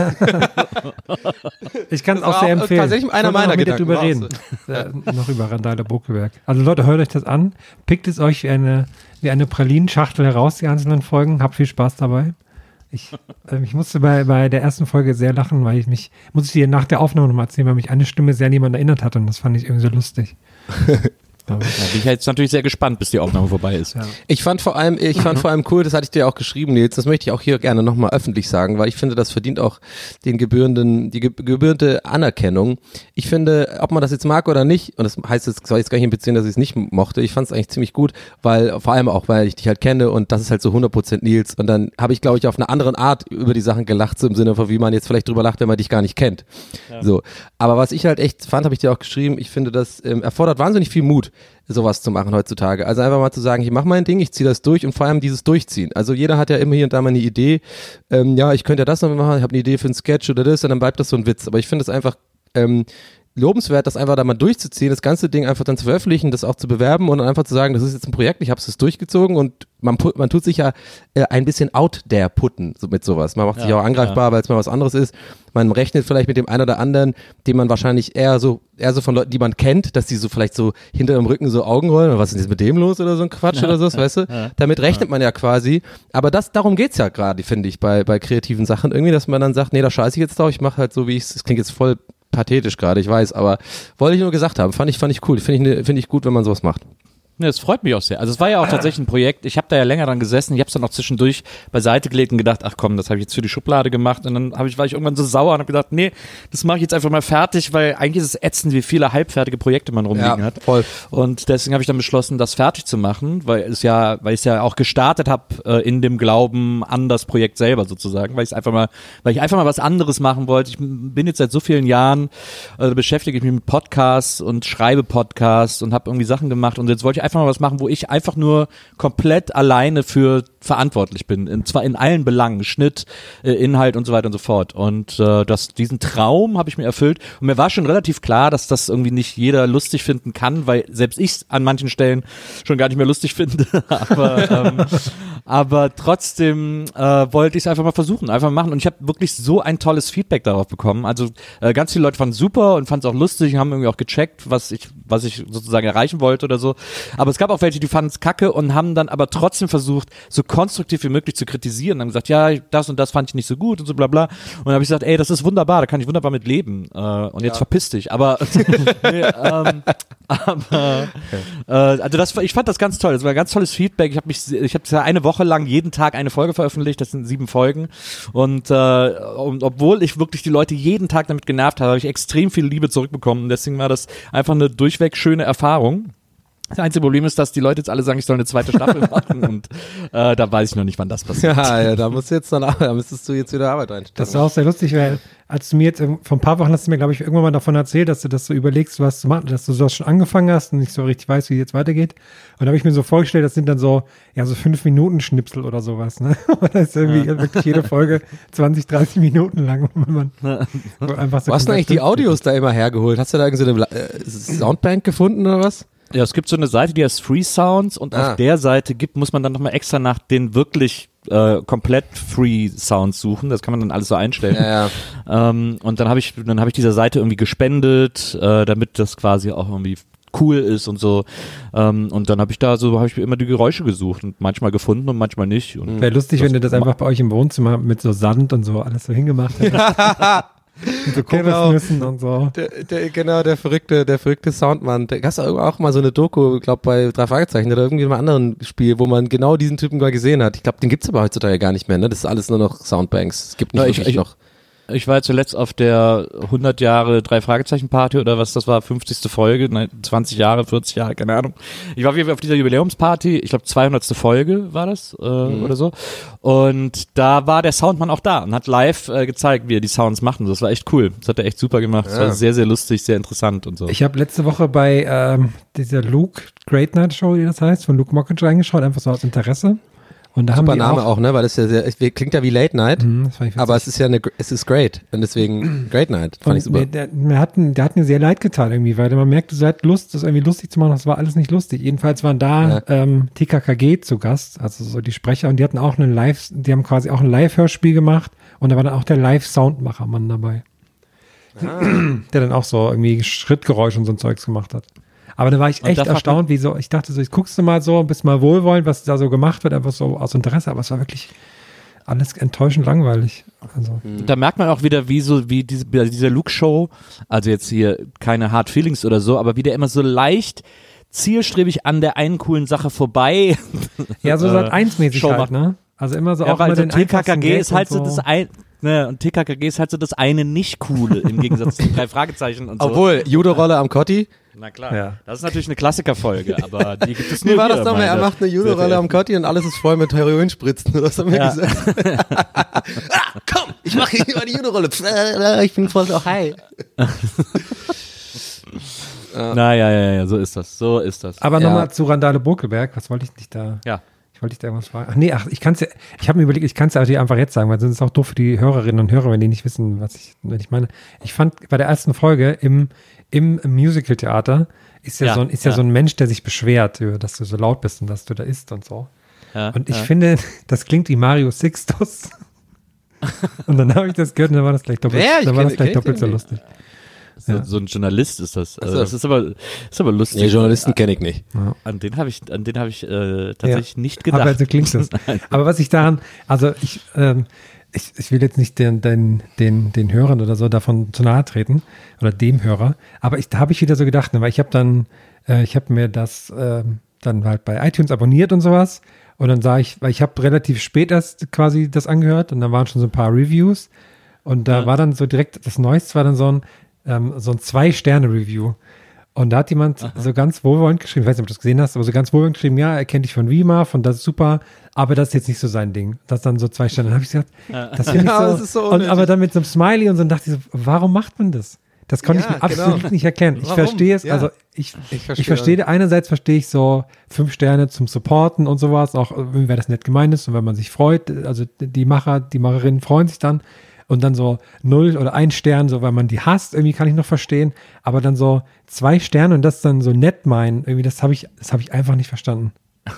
Ich kann es auch sehr empfehlen. Tatsächlich einer meiner Gedanken. Drüber reden. Noch über Randale Bokelberg. Also Leute, hört euch das an. Pickt es euch wie eine Pralinenschachtel heraus, die einzelnen Folgen. Habt viel Spaß dabei. Ich musste bei der ersten Folge sehr lachen, weil muss ich dir nach der Aufnahme nochmal erzählen, weil mich eine Stimme sehr an jemanden erinnert hat und das fand ich irgendwie so lustig. Da bin ich jetzt natürlich sehr gespannt, bis die Aufnahme vorbei ist. Ja. Ich fand vor allem cool, das hatte ich dir auch geschrieben, Nils, das möchte ich auch hier gerne nochmal öffentlich sagen, weil ich finde, das verdient auch die gebührende Anerkennung. Ich finde, ob man das jetzt mag oder nicht, und das heißt jetzt, soll jetzt gar nicht implizieren, dass ich es nicht mochte, ich fand es eigentlich ziemlich gut, vor allem auch, weil ich dich halt kenne und das ist halt so 100% Nils und dann habe ich, glaube ich, auf eine andere Art über die Sachen gelacht, so im Sinne von, wie man jetzt vielleicht drüber lacht, wenn man dich gar nicht kennt. Ja. So. Aber was ich halt echt fand, habe ich dir auch geschrieben, ich finde, das erfordert wahnsinnig viel Mut, sowas zu machen heutzutage. Also einfach mal zu sagen, ich mache mein Ding, ich ziehe das durch und vor allem dieses Durchziehen. Also jeder hat ja immer hier und da mal eine Idee, ja, ich könnte ja das noch machen, ich habe eine Idee für einen Sketch oder das und dann bleibt das so ein Witz. Aber ich finde es einfach lobenswert, das einfach da mal durchzuziehen, das ganze Ding einfach dann zu veröffentlichen, das auch zu bewerben und dann einfach zu sagen, das ist jetzt ein Projekt, ich habe es durchgezogen und man tut sich ja ein bisschen out there putten so mit sowas. Man macht sich auch angreifbar, weil es mal was anderes ist. Man rechnet vielleicht mit dem einen oder anderen, den man wahrscheinlich eher so von Leuten, die man kennt, dass die so vielleicht so hinter dem Rücken so Augen rollen, oder was ist denn jetzt mit dem los oder so ein Quatsch oder so, weißt du? Damit rechnet man ja quasi. Aber darum geht's ja gerade, finde ich, bei kreativen Sachen irgendwie, dass man dann sagt, nee, da scheiße ich jetzt drauf, ich mache halt so, wie ich es, das klingt jetzt voll pathetisch gerade, ich weiß, aber wollte ich nur gesagt haben, fand ich cool, finde ich gut, wenn man sowas macht. Ne, das freut mich auch sehr. Also es war ja auch tatsächlich ein Projekt, ich habe da ja länger dran gesessen, ich habe es dann auch zwischendurch beiseite gelegt und gedacht, ach komm, das habe ich jetzt für die Schublade gemacht und dann war ich irgendwann so sauer und habe gedacht, nee, das mache ich jetzt einfach mal fertig, weil eigentlich ist es ätzend, wie viele halbfertige Projekte man rumliegen hat. Voll. Und deswegen habe ich dann beschlossen, das fertig zu machen, weil ich es ja auch gestartet habe in dem Glauben an das Projekt selber sozusagen, weil ich einfach mal was anderes machen wollte. Ich bin jetzt seit so vielen Jahren beschäftige ich mich mit Podcasts und schreibe Podcasts und habe irgendwie Sachen gemacht und jetzt wollte ich einfach mal was machen, wo ich einfach nur komplett alleine für verantwortlich bin, und zwar in allen Belangen, Schnitt, Inhalt und so weiter und so fort. Und diesen Traum habe ich mir erfüllt und mir war schon relativ klar, dass das irgendwie nicht jeder lustig finden kann, weil selbst ich es an manchen Stellen schon gar nicht mehr lustig finde, aber trotzdem wollte ich es einfach mal versuchen, einfach mal machen und ich habe wirklich so ein tolles Feedback darauf bekommen. Also ganz viele Leute fanden es super und fanden es auch lustig, haben irgendwie auch gecheckt, was ich sozusagen erreichen wollte oder so. Aber es gab auch welche, die fanden es kacke und haben dann aber trotzdem versucht, so konstruktiv wie möglich zu kritisieren. Dann haben gesagt, ja, das und das fand ich nicht so gut und so bla bla. Und dann habe ich gesagt, ey, das ist wunderbar, da kann ich wunderbar mit leben. Und jetzt verpiss dich. Aber ich fand das ganz toll. Das war ein ganz tolles Feedback. Ich habe ja eine Woche lang jeden Tag eine Folge veröffentlicht. Das sind 7 Folgen. Und obwohl ich wirklich die Leute jeden Tag damit genervt habe ich extrem viel Liebe zurückbekommen. Deswegen war das einfach eine durchweg schöne Erfahrung. Das einzige Problem ist, dass die Leute jetzt alle sagen, ich soll eine zweite Staffel machen und da weiß ich noch nicht, wann das passiert. Ja, da müsstest du jetzt wieder Arbeit reinstecken. Das war auch sehr lustig, weil als du mir jetzt vor ein paar Wochen hast du mir, glaube ich, irgendwann mal davon erzählt, dass du das so überlegst, was zu machen, dass du sowas schon angefangen hast und nicht so richtig weißt, wie es jetzt weitergeht. Und da habe ich mir so vorgestellt, das sind dann so 5-Minuten-Schnipsel oder sowas, ne? Und das ist irgendwie wirklich jede Folge 20, 30 Minuten lang. Wenn man so einfach so Wo hast du eigentlich die Audios da immer hergeholt? Hast du da irgendeine Soundbank gefunden oder was? Ja, es gibt so eine Seite, die heißt Free Sounds und auf der Seite muss man dann nochmal extra nach den wirklich komplett Free Sounds suchen. Das kann man dann alles so einstellen. Ja. Und dann habe ich dieser Seite irgendwie gespendet, damit das quasi auch irgendwie cool ist und so. Und dann habe ich immer die Geräusche gesucht und manchmal gefunden und manchmal nicht. Wäre lustig, wenn du das einfach bei euch im Wohnzimmer mit so Sand und so alles so hingemacht hättest. Und so Kokosnüssen und so. Der verrückte Soundmann. Da hast du auch mal so eine Doku, ich glaube bei 3 Fragezeichen oder irgendwie in einem anderen Spiel, wo man genau diesen Typen mal gesehen hat. Ich glaube, den gibt's aber heutzutage gar nicht mehr, ne? Das ist alles nur noch Soundbanks. Es gibt nicht wirklich noch. Ich war zuletzt auf der 100 Jahre 3 Fragezeichen Party oder was das war, 50. Folge, 20 Jahre, 40 Jahre, keine Ahnung. Ich war auf dieser Jubiläumsparty, ich glaube 200. Folge war das oder so. Und da war der Soundmann auch da und hat live gezeigt, wie er die Sounds macht. Das war echt cool. Das hat er echt super gemacht. Das war sehr, sehr lustig, sehr interessant und so. Ich habe letzte Woche bei dieser Luke Great Night Show, wie das heißt, von Luke Mockridge reingeschaut, einfach so aus Interesse. Und da super haben die Name auch, ne? Weil das ja klingt ja wie Late Night, aber es ist ja es ist great und deswegen Great Night, fand ich super. Der hat mir sehr leid getan irgendwie, weil man merkte, sie hat Lust, das irgendwie lustig zu machen, das war alles nicht lustig. Jedenfalls waren da TKKG zu Gast, also so die Sprecher und die hatten auch die haben quasi auch ein Live-Hörspiel gemacht und da war dann auch der Live-Soundmacher-Mann dabei. Der dann auch so irgendwie Schrittgeräusche und so ein Zeugs gemacht hat. Aber da war ich echt erstaunt, ich dachte so, jetzt guckst du mal so, bist mal wohlwollend, was da so gemacht wird, einfach so aus Interesse, aber es war wirklich alles enttäuschend langweilig. Also. Da merkt man auch wieder, wie diese Luke-Show, also jetzt hier keine Hard Feelings oder so, aber wie der immer so leicht zielstrebig an der einen coolen Sache vorbei. Ja, so Sat.1-mäßig halt, ne? Also immer so ja, auch weil immer so den TKKG ist halt so das und TKKG ist halt so das eine Nicht-Coole im Gegensatz zu 3 Fragezeichen und so. Obwohl, Judo-Rolle am Kotti. Na klar, ja. Das ist natürlich eine Klassikerfolge, aber die gibt es nur Wie war hier, das nochmal? Er macht eine Judo-Rolle am Kotti und alles ist voll mit Heroinspritzen, oder was haben wir gesagt? Komm, ich mache hier mal die Judo-Rolle. Ich bin voll so high. Ja, so ist das. Aber nochmal zu Randale Bokelberg, was wollte ich nicht da? Ja. Wollte ich da irgendwas fragen? Ich habe mir überlegt, ich kann es ja einfach jetzt sagen, weil sonst ist es auch doof für die Hörerinnen und Hörer, wenn die nicht wissen, was ich meine. Ich fand bei der ersten Folge im Musical-Theater ist so ein Mensch, der sich beschwert, dass du so laut bist und dass du da isst und so. Ja, und ich finde, das klingt wie Mario Sixtus. Und dann habe ich das gehört und dann war das gleich doppelt so lustig. So ein Journalist ist das. Also das ist aber lustig. Nee, Journalisten kenne ich nicht. Ja. An den habe ich tatsächlich nicht gedacht. Aber so klingt das. Aber was ich daran, also ich will jetzt nicht den Hörern oder so davon zu nahe treten oder dem Hörer, aber da habe ich wieder so gedacht, weil ich habe mir das dann halt bei iTunes abonniert und sowas. Und dann sah ich, weil ich habe relativ spät erst quasi das angehört und da waren schon so ein paar Reviews. Und da war dann so direkt, das Neueste war dann so ein 2-Sterne-Review. Und da hat jemand so ganz wohlwollend geschrieben, ich weiß nicht, ob du das gesehen hast, aber so ganz wohlwollend geschrieben, ja, er kennt dich von Vima, von das ist super, aber das ist jetzt nicht so sein Ding. Das dann so 2 Sterne. Dann habe ich gesagt, das finde ich so. Das ist so und, aber dann mit so einem Smiley und so, und dachte ich so, warum macht man das? Das konnte ich mir absolut nicht erklären. Ich verstehe es, also ich verstehe, einerseits verstehe ich so 5 Sterne zum Supporten und sowas, auch wenn das nett gemeint ist und wenn man sich freut, also die Macherinnen freuen sich dann. Und dann so 0 oder 1 Stern, so weil man die hasst, irgendwie kann ich noch verstehen. Aber dann so 2 Sterne und das dann so nett meinen, irgendwie, das habe ich einfach nicht verstanden.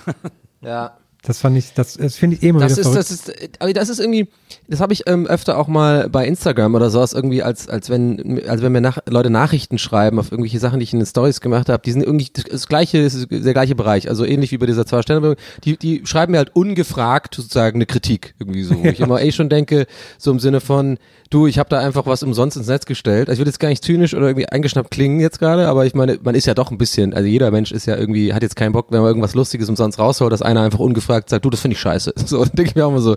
Ja. Das finde ich immer wieder verrückt. Das ist irgendwie, das habe ich öfter auch mal bei Instagram oder sowas irgendwie, als wenn mir Leute Nachrichten schreiben auf irgendwelche Sachen, die ich in den Stories gemacht habe, die sind irgendwie das ist der gleiche Bereich, also ähnlich wie bei dieser 2-Sterne, die schreiben mir halt ungefragt sozusagen eine Kritik irgendwie so, wo ich immer schon denke, so im Sinne von, du, ich habe da einfach was umsonst ins Netz gestellt. Also ich will jetzt gar nicht zynisch oder irgendwie eingeschnappt klingen jetzt gerade, aber ich meine, man ist ja doch ein bisschen, also jeder Mensch ist ja irgendwie, hat jetzt keinen Bock, wenn man irgendwas Lustiges umsonst rausholt, dass einer einfach ungefragt sagt, du, das finde ich scheiße. So, dann denke ich mir auch immer so,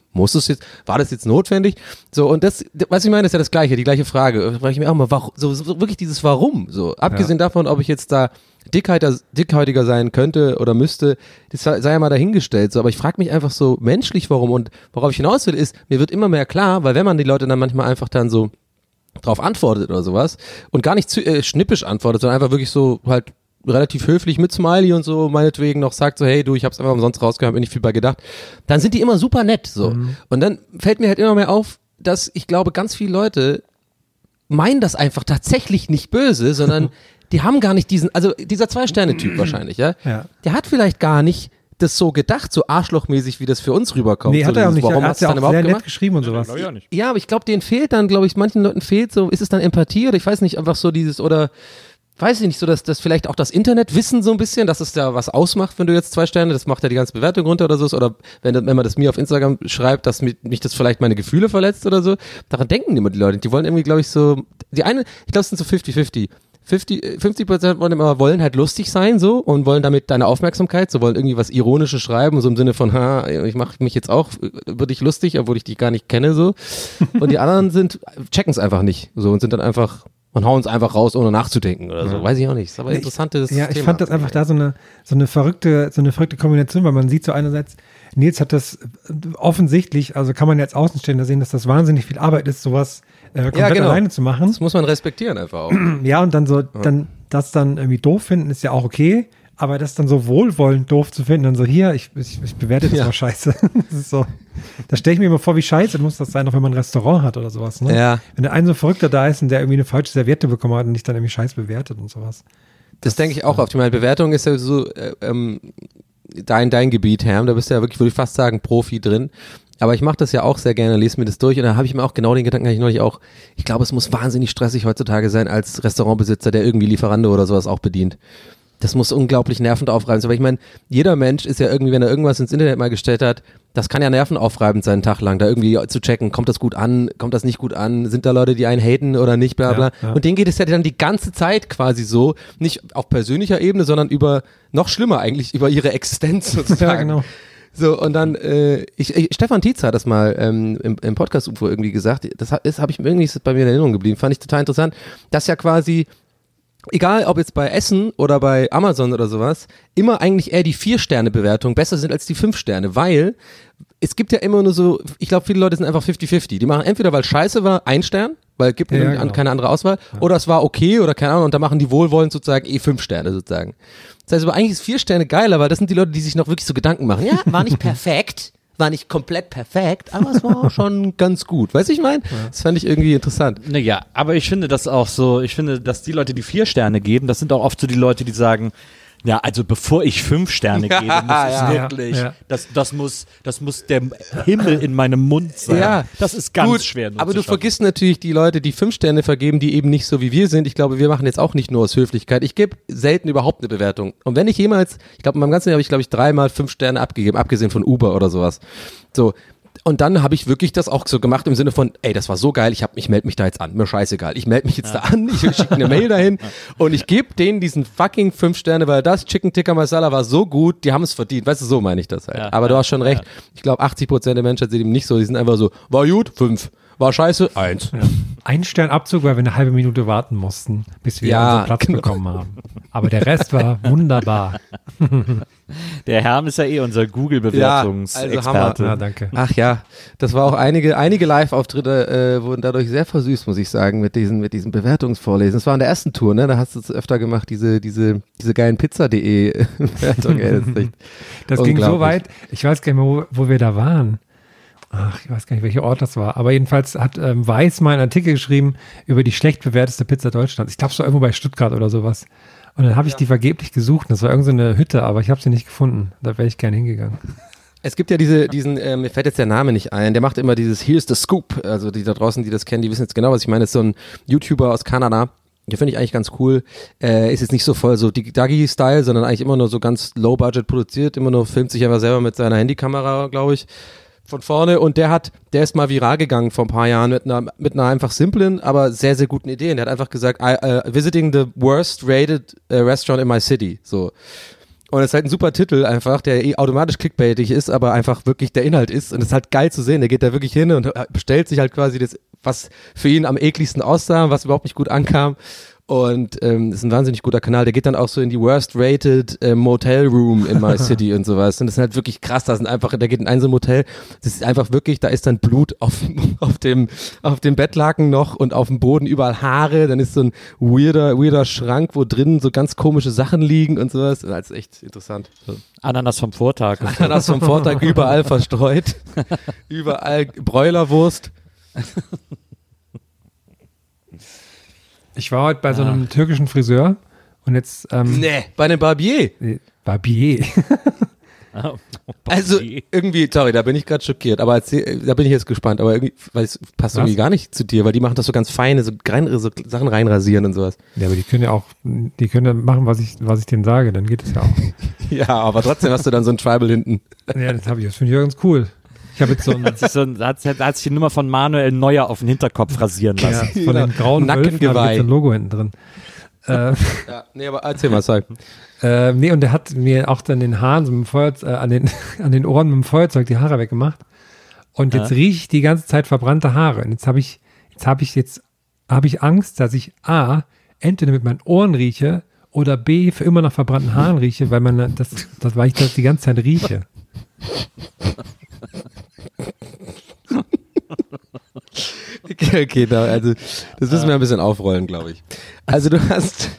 war das jetzt notwendig? So, und das, was ich meine, ist ja das Gleiche, die gleiche Frage. Da frage ich mir auch mal, warum, so wirklich dieses Warum, so. Abgesehen davon, ob ich jetzt da dickhäutiger sein könnte oder müsste, das sei ja mal dahingestellt, so. Aber ich frage mich einfach so menschlich, warum, und worauf ich hinaus will, ist, mir wird immer mehr klar, weil wenn man die Leute dann manchmal einfach dann so drauf antwortet oder sowas und gar nicht schnippisch antwortet, sondern einfach wirklich so halt relativ höflich mit Smiley und so meinetwegen noch sagt so, hey du, ich hab's einfach umsonst rausgehört, bin nicht viel bei gedacht, dann sind die immer super nett, so. Und dann fällt mir halt immer mehr auf, dass ich glaube, ganz viele Leute meinen das einfach tatsächlich nicht böse, sondern die haben gar nicht also dieser 2-Sterne-Typ wahrscheinlich, ja, der hat vielleicht gar nicht das so gedacht, so arschlochmäßig, wie das für uns rüberkommt. Nee, hat so er auch nicht. Warum Er hast hat ja du dann auch sehr überhaupt nett geschrieben und sowas. Ja, aber ich glaube, denen fehlt dann, glaube ich, manchen Leuten fehlt so, ist es dann Empathie oder ich weiß nicht, einfach so dieses, oder weiß ich nicht, so dass das vielleicht auch das Internetwissen so ein bisschen, dass es da was ausmacht, wenn du jetzt 2 Sterne, das macht ja die ganze Bewertung runter oder so, oder wenn man das mir auf Instagram schreibt, dass mich das vielleicht meine Gefühle verletzt oder so, daran denken immer die Leute, die wollen irgendwie, glaube ich, so, ich glaube, es sind so 50-50. 50% wollen halt lustig sein so und wollen damit deine Aufmerksamkeit, so wollen irgendwie was Ironisches schreiben, so im Sinne von, ich mache mich jetzt auch über dich lustig, obwohl ich dich gar nicht kenne so. Und die anderen checken es einfach nicht so und sind dann einfach und hauen es einfach raus, ohne nachzudenken oder so. Weiß ich auch nicht. Ist aber ein interessantes Thema. Ich fand das einfach da so eine verrückte Kombination, weil man sieht so einerseits, Nils hat das offensichtlich, also kann man jetzt Außenstehender sehen, dass das wahnsinnig viel Arbeit ist, sowas komplett alleine zu machen. Das muss man respektieren einfach auch. Ja, und dann so, das dann irgendwie doof finden, ist ja auch okay, aber das dann so wohlwollend doof zu finden, dann so hier, ich bewerte das mal scheiße. Das ist so, da stelle ich mir immer vor, wie scheiße muss das sein, auch wenn man ein Restaurant hat oder sowas, ne? Ja. Wenn der ein so Verrückter da ist und der irgendwie eine falsche Serviette bekommen hat und nicht dann irgendwie scheiß bewertet und sowas. Das denke ich auch oft. Ich meine, Bewertung ist ja so dein Gebiet, Herm. Da bist du ja wirklich, würde ich fast sagen, Profi drin. Aber ich mache das ja auch sehr gerne, lese mir das durch und da habe ich mir auch genau den Gedanken, ich neulich auch, ich glaube, es muss wahnsinnig stressig heutzutage sein als Restaurantbesitzer, der irgendwie Lieferando oder sowas auch bedient. Das muss unglaublich nervenaufreibend sein, weil ich meine, jeder Mensch ist ja irgendwie, wenn er irgendwas ins Internet mal gestellt hat, das kann ja nervenaufreibend sein, einen Tag lang, da irgendwie zu checken, kommt das gut an, kommt das nicht gut an, sind da Leute, die einen haten oder nicht, bla bla. Ja. Und denen geht es ja dann die ganze Zeit quasi so, nicht auf persönlicher Ebene, sondern noch schlimmer eigentlich, über ihre Existenz sozusagen. Ja, genau. So, und dann, Stefan Tietze hat das mal im Podcast-UFO irgendwie gesagt, irgendwie ist das bei mir in Erinnerung geblieben, fand ich total interessant, dass ja quasi, egal ob jetzt bei Essen oder bei Amazon oder sowas, immer eigentlich eher die 4-Sterne-Bewertung besser sind als die 5 Sterne, weil es gibt ja immer nur so, ich glaube, viele Leute sind einfach 50-50. Die machen entweder, weil scheiße war, 1 Stern, weil es gibt keine andere Auswahl, oder es war okay oder keine Ahnung, und da machen die wohlwollend sozusagen 5 Sterne sozusagen. Das heißt aber eigentlich ist 4 Sterne geiler, weil das sind die Leute, die sich noch wirklich so Gedanken machen. Ja, war nicht perfekt, war nicht komplett perfekt, aber es war auch schon ganz gut. Weißt du, ich meine? Das fand ich irgendwie interessant. Naja, aber ich finde das auch so, dass die Leute, die 4 Sterne geben, das sind auch oft so die Leute, die sagen, ja, also bevor ich 5 Sterne gebe, muss es wirklich, das muss der Himmel in meinem Mund sein. Ja. Das ist ganz gut, schwer. Aber du vergisst natürlich die Leute, die 5 Sterne vergeben, die eben nicht so wie wir sind. Ich glaube, wir machen jetzt auch nicht nur aus Höflichkeit. Ich gebe selten überhaupt eine Bewertung. Und wenn ich jemals, ich glaube, in meinem ganzen Jahr habe ich, glaube ich, 3-mal 5 Sterne abgegeben, abgesehen von Uber oder sowas. So. Und dann habe ich wirklich das auch so gemacht im Sinne von, ey, das war so geil, ich melde mich da jetzt an, mir scheißegal, ich melde mich jetzt da an, ich schicke eine Mail dahin und ich gebe denen diesen fucking 5 Sterne, weil das Chicken Tikka Masala war so gut, die haben es verdient, weißt du, so meine ich das halt. Ja, aber du hast schon recht, ich glaube 80% der Menschen sind eben nicht so, die sind einfach so, war gut, 5, war scheiße, 1. Ja. 1 Stern Abzug, weil wir eine halbe Minute warten mussten, bis wir unseren Platz bekommen haben. Aber der Rest war wunderbar. Der Herm ist ja unser Google-Bewertungsexperte. Ja, danke. Ach ja, das war auch einige Live-Auftritte wurden dadurch sehr versüßt, muss ich sagen, mit diesen Bewertungsvorlesen. Das war in der ersten Tour, ne? Da hast du es öfter gemacht, diese geilen Pizza.de Bewertungen. Das ging so weit, ich weiß gar nicht mehr, wo wir da waren. Ach, ich weiß gar nicht, welcher Ort das war. Aber jedenfalls hat Weiß mal einen Artikel geschrieben über die schlecht bewerteste Pizza Deutschlands. Ich glaube, so irgendwo bei Stuttgart oder sowas. Und dann habe ich die vergeblich gesucht. Das war irgendeine Hütte, aber ich habe sie nicht gefunden. Da wäre ich gerne hingegangen. Es gibt ja diesen, mir fällt jetzt der Name nicht ein, der macht immer dieses Here's the Scoop. Also die da draußen, die das kennen, die wissen jetzt genau, was ich meine. Das ist so ein YouTuber aus Kanada. Den finde ich eigentlich ganz cool. Ist jetzt nicht so voll so Dagi-Style, sondern eigentlich immer nur so ganz low-budget produziert. Immer nur filmt sich einfach selber mit seiner Handykamera, glaube ich, von vorne. Und der ist mal viral gegangen vor ein paar Jahren mit einer einfach simplen, aber sehr, sehr guten Idee. Und der hat einfach gesagt, visiting the worst rated restaurant in my city. So. Und es ist halt ein super Titel einfach, der automatisch clickbaitig ist, aber einfach wirklich der Inhalt ist. Und es ist halt geil zu sehen. Der geht da wirklich hin und bestellt sich halt quasi das, was für ihn am ekligsten aussah, was überhaupt nicht gut ankam. Und ist ein wahnsinnig guter Kanal. Der geht dann auch so in die worst-rated Motel Room in my city und sowas. Und das ist halt wirklich krass. Der geht in ein so ein Motel. Das ist einfach wirklich, da ist dann Blut auf dem Bettlaken noch und auf dem Boden überall Haare. Dann ist so ein weirder Schrank, wo drinnen so ganz komische Sachen liegen und sowas. Das ist echt interessant. Ananas vom Vortag. Ananas vom Vortag überall verstreut. Überall Bräulerwurst. Ich war heute bei so einem türkischen Friseur und jetzt bei einem Barbier. Barbier. Also irgendwie, sorry, da bin ich gerade schockiert, aber da bin ich jetzt gespannt, aber irgendwie, weil es passt irgendwie gar nicht zu dir, weil die machen das so ganz feine, so Sachen reinrasieren und sowas. Ja, aber die können ja machen, was ich denen sage, dann geht es ja auch. Ja, aber trotzdem hast du dann so ein Tribal hinten. Ja, das finde ich ja ganz cool. Ich habe jetzt hat sich die Nummer von Manuel Neuer auf den Hinterkopf rasieren lassen. Ja, von den grauen Wölfen habe ich jetzt ein Logo hinten drin. Ja, nee, aber erzähl mal, sag. Nee, und der hat mir auch dann den Haaren so mit dem Feuerzeug, an den Ohren mit dem Feuerzeug die Haare weggemacht. Und jetzt rieche ich die ganze Zeit verbrannte Haare. Und jetzt habe ich Angst, dass ich A, entweder mit meinen Ohren rieche oder B, für immer nach verbrannten Haaren rieche, weil weil ich das die ganze Zeit rieche. Okay, also das müssen wir ein bisschen aufrollen, glaube ich. Also du hast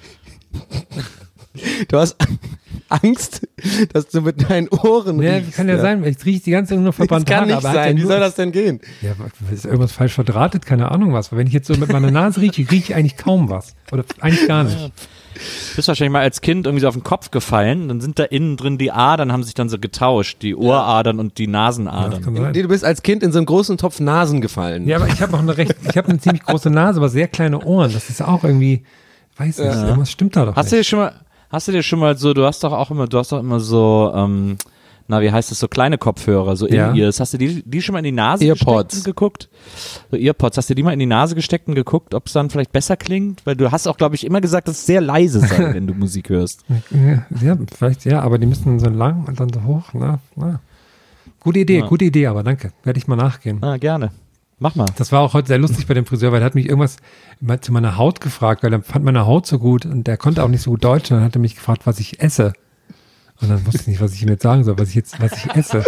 Angst, dass du mit deinen Ohren riechst. Ja, kann ja sein, ich rieche die ganze Zeit nur verbrannte Haare. Das kann nicht sein, wie soll das denn gehen? Ja, ist irgendwas falsch verdrahtet, keine Ahnung was. Aber wenn ich jetzt so mit meiner Nase rieche ich eigentlich kaum was. Oder eigentlich gar nicht. Du bist wahrscheinlich mal als Kind irgendwie so auf den Kopf gefallen, dann sind da innen drin die Adern, haben sich dann so getauscht, die Ohradern und die Nasenadern. Ja, du bist als Kind in so einen großen Topf Nasen gefallen. Ja, aber ich habe eine ziemlich große Nase, aber sehr kleine Ohren. Das ist auch irgendwie, weiß nicht, irgendwas stimmt da doch Hast du dir schon mal so, du hast doch immer so, wie heißt das, so kleine Kopfhörer, so In-Ears. Hast du die schon mal in die Nase gesteckt und geguckt? So Earpods, hast du die mal in die Nase gesteckt und geguckt, ob es dann vielleicht besser klingt? Weil du hast auch, glaube ich, immer gesagt, dass es sehr leise sei, wenn du Musik hörst. Ja, vielleicht, ja, aber die müssen so lang und dann so hoch. Na. Gute Idee, aber danke. Werde ich mal nachgehen. Gerne. Mach mal. Das war auch heute sehr lustig bei dem Friseur, weil er hat mich irgendwas zu meiner Haut gefragt, weil er fand meine Haut so gut und der konnte auch nicht so gut Deutsch und dann hat er mich gefragt, was ich esse. Und dann wusste ich nicht, was ich ihm jetzt sagen soll, was ich esse.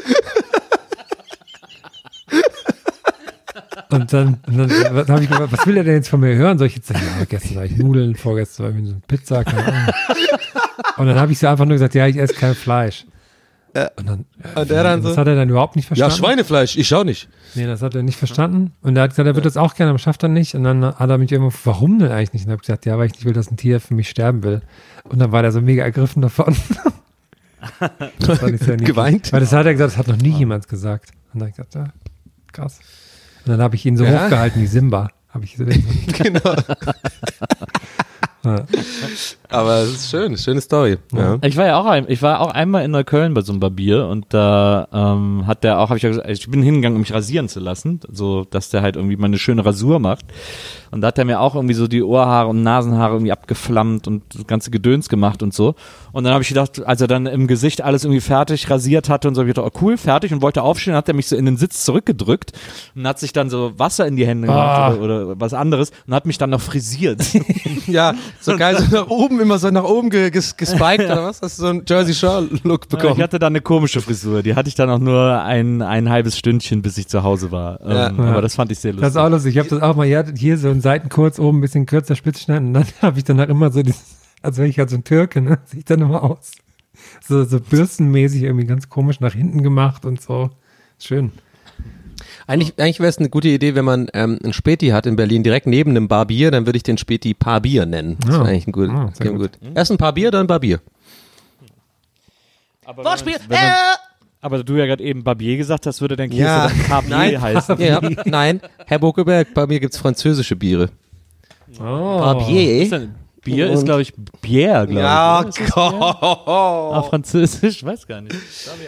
Und dann habe ich gefragt, was will er denn jetzt von mir hören? Soll ich jetzt sagen, ja, gestern habe ich Nudeln, vorgestern war ich so eine Pizza, keine Ahnung. Und dann habe ich so einfach nur gesagt, ja, ich esse kein Fleisch. Und das hat er dann überhaupt nicht verstanden. Ja, Schweinefleisch, ich schau nicht. Nee, das hat er nicht verstanden. Und er hat gesagt, er wird das auch gerne, aber schafft er nicht. Und dann hat er mich irgendwo, warum denn eigentlich nicht? Und ich habe gesagt, ja, weil ich nicht will, dass ein Tier für mich sterben will. Und dann war der so mega ergriffen davon. Das war nicht sehr niedlich. Geweint? Weil das hat er gesagt, das hat noch nie jemand gesagt. Und dann habe ich gesagt, ja, krass. Und dann habe ich ihn so hochgehalten wie Simba. Habe ich so genau. ja. Aber es ist schön, schöne Story. Ja. Ich war auch einmal in Neukölln bei so einem Barbier und da habe ich ja gesagt, ich bin hingegangen, um mich rasieren zu lassen, so dass der halt irgendwie mal eine schöne Rasur macht. Und da hat er mir auch irgendwie so die Ohrhaare und Nasenhaare irgendwie abgeflammt und das ganze Gedöns gemacht und so. Und dann habe ich gedacht, als er dann im Gesicht alles irgendwie fertig rasiert hatte und so, habe ich gedacht, oh cool, fertig, und wollte aufstehen, hat er mich so in den Sitz zurückgedrückt und hat sich dann so Wasser in die Hände gemacht oder was anderes und hat mich dann noch frisiert. Ja, so geil, so nach oben, immer so nach oben gespiked oder was? Hast du so einen Jersey Shore-Look bekommen? Ich hatte dann eine komische Frisur, die hatte ich dann auch nur ein halbes Stündchen, bis ich zu Hause war. Aber das fand ich sehr lustig. Das ist auch lustig. Ich habe das auch mal hier so in Seiten kurz, oben ein bisschen kürzer, spitz schneiden und dann habe ich danach immer so als wenn ich halt so ein Türke, ne, sieht dann immer aus. So bürstenmäßig irgendwie ganz komisch nach hinten gemacht und so. Schön. Eigentlich wäre es eine gute Idee, wenn man einen Späti hat in Berlin, direkt neben einem Barbier, dann würde ich den Späti Barbier nennen. Das wäre eigentlich ein gut. Erst ein Barbier, dann Barbier. Wortspiel! Aber du ja gerade eben Barbier gesagt hast, würde dein Käse dann Barbier heißen. Ja, nein, Herr Bokeberg, bei mir gibt es französische Biere. Barbier. Bier ist, glaube ich, Bière, glaube ich. Ja, Gott. Französisch, weiß gar nicht.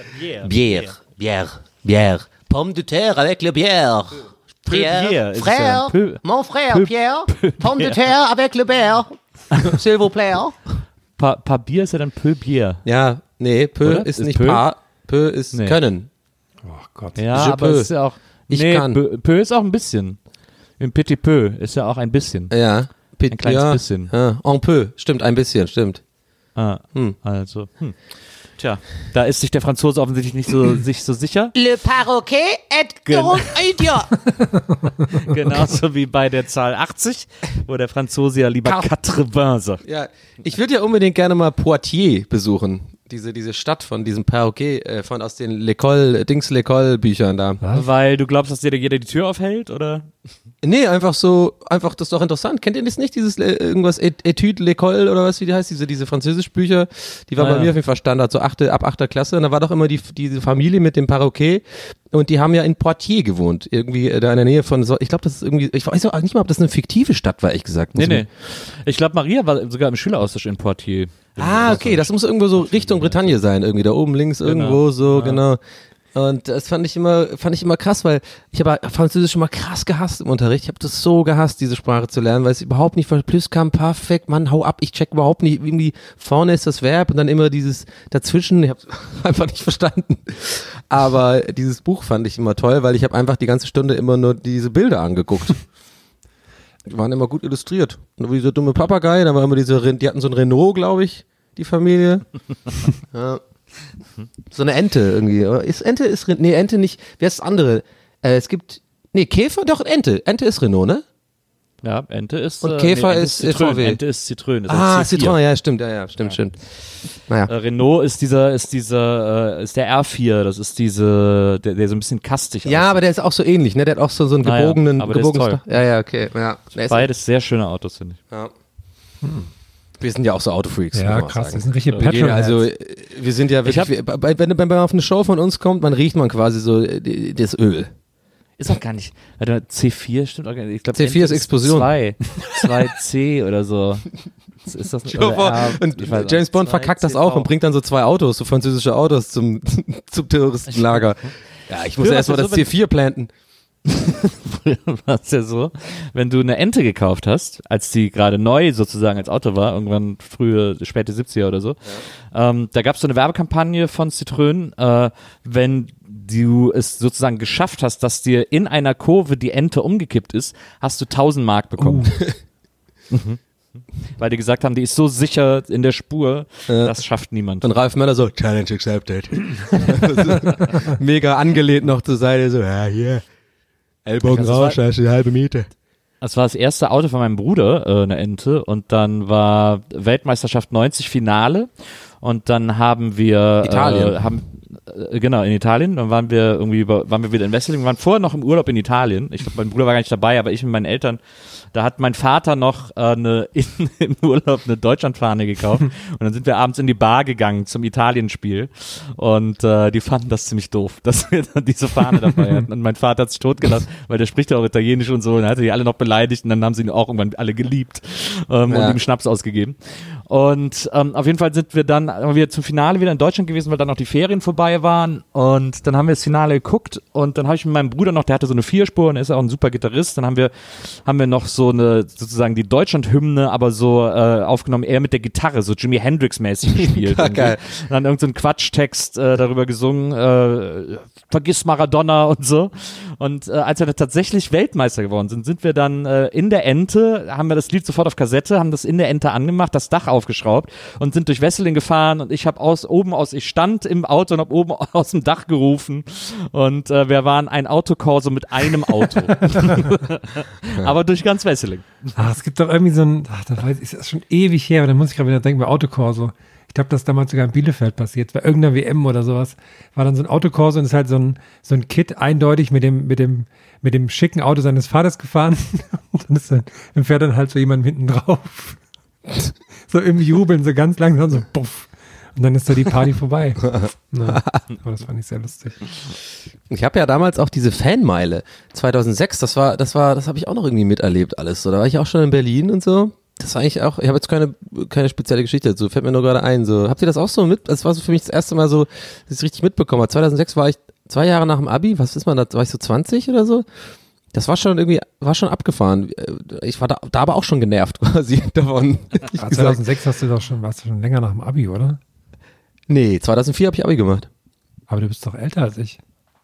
Bière. Pomme de terre avec le bière. Frère, mon frère Pierre, pomme de terre avec le bière. S'il vous plaît. Bier ist ja dann peu Bier. Ja, nee, peu ist nicht paar, peu ist können. Oh Gott. Ja, aber es ist ja auch, kann. Peu ist auch ein bisschen. Ein petit peu ist ja auch ein bisschen. Ja. Ein kleines bisschen. Ja, un peu, stimmt, ein bisschen, stimmt. Also, Tja, da ist sich der Franzose offensichtlich nicht so sicher. Le Perroquet est un idiot. Genauso wie bei der Zahl 80, wo der Franzose ja lieber 80 sagt. Ja, ich würde ja unbedingt gerne mal Poitiers besuchen. Diese Stadt von diesem Perroquet, aus den L'École-Büchern da. Was? Weil du glaubst, dass dir jeder die Tür aufhält, oder? Nee, einfach das ist doch interessant. Kennt ihr das nicht, dieses irgendwas Etude L'École oder was, wie die heißt, diese Französisch-Bücher, die war bei mir auf jeden Fall Standard, so ab 8. Klasse, und da war doch immer diese Familie mit dem Perroquet, und die haben ja in Poitiers gewohnt, irgendwie da in der Nähe von, ich glaube, das ist irgendwie, ich weiß auch nicht mal, ob das eine fiktive Stadt war, ehrlich gesagt. Nee. Ich glaube, Maria war sogar im Schüleraustausch in Poitiers. Okay, das muss irgendwo so Richtung Bretagne sein, irgendwie da oben links irgendwo so, genau. Und das fand ich immer krass, weil ich habe Französisch immer krass gehasst im Unterricht. Ich habe das so gehasst, diese Sprache zu lernen, weil es überhaupt nicht, plus kam perfekt, Mann, hau ab, ich check überhaupt nicht, irgendwie vorne ist das Verb und dann immer dieses dazwischen, ich habe einfach nicht verstanden. Aber dieses Buch fand ich immer toll, weil ich habe einfach die ganze Stunde immer nur diese Bilder angeguckt. Die waren immer gut illustriert. Und wie dieser dumme Papagei, da war immer die hatten so ein Renault, glaube ich, die Familie. Ja. So eine Ente irgendwie. Ente nicht. Wer ist das andere? Käfer, doch, Ente. Ente ist Renault, ne? Ja, Ente ist. Und Käfer ist VW. Ente ist Citroën. Citroën, ja, stimmt, stimmt. Naja. Renault ist der R4, das ist der so ein bisschen kastig Ja, aussieht. aber der ist auch so ähnlich, ne? Der hat auch so einen gebogenen. aber der ist toll. Ja, okay. Ja. Beides sehr schöne Autos, finde ich. Ja. Wir sind ja auch so Autofreaks. Ja, krass, wir sind richtig Petrolheads. Also wir sind ja wirklich, wenn man auf eine Show von uns kommt, man riecht man quasi so das Öl. Ist auch gar nicht. Warte mal, C4 stimmt auch gar nicht. Ich glaube, C4 ist Explosion. 2C oder so. Ist das nicht? Und James Bond verkackt das auch und bringt dann so 2 Autos, so französische Autos zum Terroristenlager. Ja, ich muss erst mal das C4 planten. Früher war es ja so, wenn du eine Ente gekauft hast, als die gerade neu sozusagen als Auto war, irgendwann späte 70er oder so, da gab es so eine Werbekampagne von Citroën, wenn du es sozusagen geschafft hast, dass dir in einer Kurve die Ente umgekippt ist, hast du 1000 Mark bekommen. Weil die gesagt haben, die ist so sicher in der Spur, das schafft niemand. Und Ralf Möller so, Challenge accepted. Mega angelehnt noch zur Seite, so, ja, hier. Ellbogen raus, das ist die halbe Miete. Das war das erste Auto von meinem Bruder, eine Ente, und dann war Weltmeisterschaft 90 Finale und dann haben wir Italien. genau, in Italien. Dann waren wir wieder in Wesseling. Wir waren vorher noch im Urlaub in Italien. Ich glaube, mein Bruder war gar nicht dabei, aber ich mit meinen Eltern. Da hat mein Vater noch im Urlaub eine Deutschlandfahne gekauft. Und dann sind wir abends in die Bar gegangen zum Italienspiel. Und die fanden das ziemlich doof, dass wir dann diese Fahne dabei hatten. Und mein Vater hat sich totgelassen, weil der spricht ja auch Italienisch und so. Und dann hat er die alle noch beleidigt. Und dann haben sie ihn auch irgendwann alle geliebt und ihm Schnaps ausgegeben. Und auf jeden Fall haben wir zum Finale wieder in Deutschland gewesen, weil dann noch die Ferien vorbei waren. Und dann haben wir das Finale geguckt. Und dann habe ich mit meinem Bruder noch, der hatte so eine 4-Spur und ist auch ein super Gitarrist. Dann haben wir noch so sozusagen die Deutschland-Hymne, aber so aufgenommen, eher mit der Gitarre, so Jimi Hendrix-mäßig gespielt. Geil. Dann irgend so ein Quatschtext darüber gesungen, vergiss Maradona und so. Und als wir dann tatsächlich Weltmeister geworden sind wir dann in der Ente, haben wir das Lied sofort auf Kassette, haben das in der Ente angemacht, das Dach aufgeschraubt und sind durch Wesseling gefahren und ich habe ich stand im Auto und habe oben aus dem Dach gerufen und wir waren ein Autokorso mit einem Auto. Aber durch ganz Wesseling. Es gibt doch irgendwie ist das schon ewig her, aber da muss ich gerade wieder denken, bei Autokorso. Ich glaube, das ist damals sogar in Bielefeld passiert, bei irgendeiner WM oder sowas, war dann so ein Autokorso und ist halt so ein Kid eindeutig mit dem schicken Auto seines Vaters gefahren und dann fährt dann halt so jemand hinten drauf. So im Jubeln, so ganz langsam, so puff. Und dann ist da die Party vorbei. Na, aber das fand ich sehr lustig. Ich habe ja damals auch diese Fanmeile 2006, das habe ich auch noch irgendwie miterlebt alles so. Da war ich auch schon in Berlin und so. Das war eigentlich auch, ich habe jetzt keine spezielle Geschichte dazu, fällt mir nur gerade ein. So, habt ihr das auch so das war so für mich das erste Mal so, dass ich es richtig mitbekommen habe. 2006 war ich 2 Jahre nach dem Abi, was ist man da, war ich so 20 oder so? Das war schon abgefahren. Ich war da aber auch schon genervt quasi davon. 2006 warst du schon länger nach dem Abi, oder? Nee, 2004 habe ich Abi gemacht. Aber du bist doch älter als ich.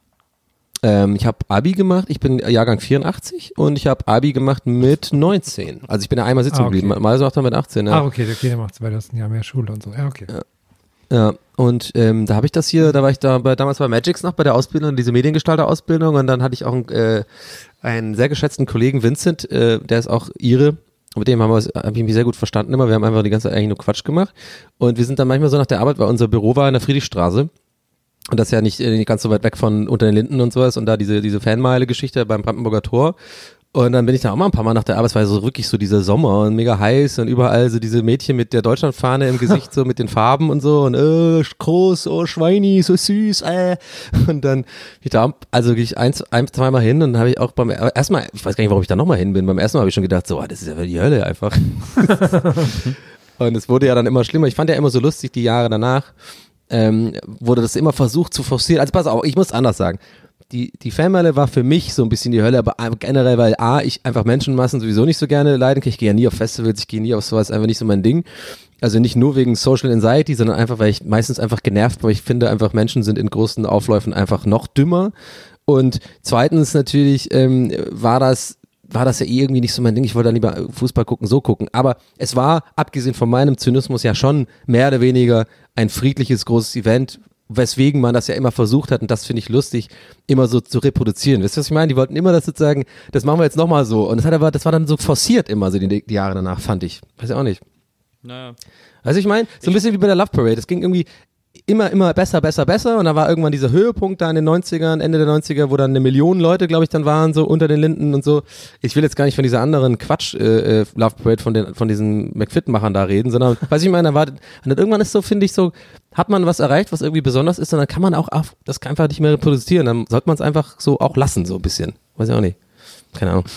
Ich habe Abi gemacht, ich bin Jahrgang 84 und ich habe Abi gemacht mit 19. Also ich bin ja einmal sitzen geblieben, mal so mit 18. Ja. Okay, der macht's, weil du hast ein Jahr mehr Schule und so. Ja, okay. Ja, und da habe ich da war ich damals bei Magix noch bei der Ausbildung, diese Mediengestalter-Ausbildung und dann hatte ich auch einen sehr geschätzten Kollegen, Vincent, der ist auch Ire. Mit dem habe ich mich sehr gut verstanden immer. Wir haben einfach die ganze Zeit eigentlich nur Quatsch gemacht. Und wir sind dann manchmal so nach der Arbeit, weil unser Büro war in der Friedrichstraße. Und das ist ja nicht ganz so weit weg von unter den Linden und sowas. Und da diese Fanmeile-Geschichte beim Brandenburger Tor. Und dann bin ich da auch mal ein paar Mal nach der Arbeit. Es war so wirklich so dieser Sommer und mega heiß und überall so diese Mädchen mit der Deutschlandfahne im Gesicht, so mit den Farben und so. Und groß, Schweini, so süß, Und dann bin ich da, also wirklich zweimal hin und dann habe ich auch beim ersten Mal, ich weiß gar nicht, warum ich da nochmal hin bin. Beim ersten Mal habe ich schon gedacht, so, das ist ja die Hölle einfach. Und es wurde ja dann immer schlimmer. Ich fand ja immer so lustig, die Jahre danach, wurde das immer versucht zu forcieren. Also pass auf, ich muss anders sagen. Die Fanmeile war für mich so ein bisschen die Hölle, aber generell, weil ich einfach Menschenmassen sowieso nicht so gerne leiden kann. Ich gehe ja nie auf Festivals, ich gehe nie auf sowas, einfach nicht so mein Ding. Also nicht nur wegen Social Anxiety, sondern einfach, weil ich meistens einfach genervt, weil ich finde einfach Menschen sind in großen Aufläufen einfach noch dümmer. Und zweitens natürlich war das ja irgendwie nicht so mein Ding. Ich wollte dann lieber Fußball gucken, so gucken. Aber es war, abgesehen von meinem Zynismus, ja schon mehr oder weniger ein friedliches, großes Event, weswegen man das ja immer versucht hat, und das finde ich lustig, immer so zu reproduzieren. Wisst ihr, was ich meine? Die wollten immer das sozusagen, das machen wir jetzt nochmal so. Und das war dann so forciert immer so die Jahre danach, fand ich. Weiß ich auch nicht. Naja. Also ich meine, so ein bisschen wie bei der Love Parade. Es ging irgendwie immer besser. Und da war irgendwann dieser Höhepunkt da in den 90ern, Ende der 90er, wo dann 1 Million Leute, glaube ich, dann waren, so unter den Linden und so. Ich will jetzt gar nicht von dieser anderen Quatsch Love Parade von diesen McFit-Machern da reden, sondern, weiß ich meine, irgendwann ist so, finde ich, so, hat man was erreicht, was irgendwie besonders ist, und dann kann man auch das kann einfach nicht mehr reproduzieren. Dann sollte man es einfach so auch lassen, so ein bisschen. Weiß ich auch nicht. Keine Ahnung.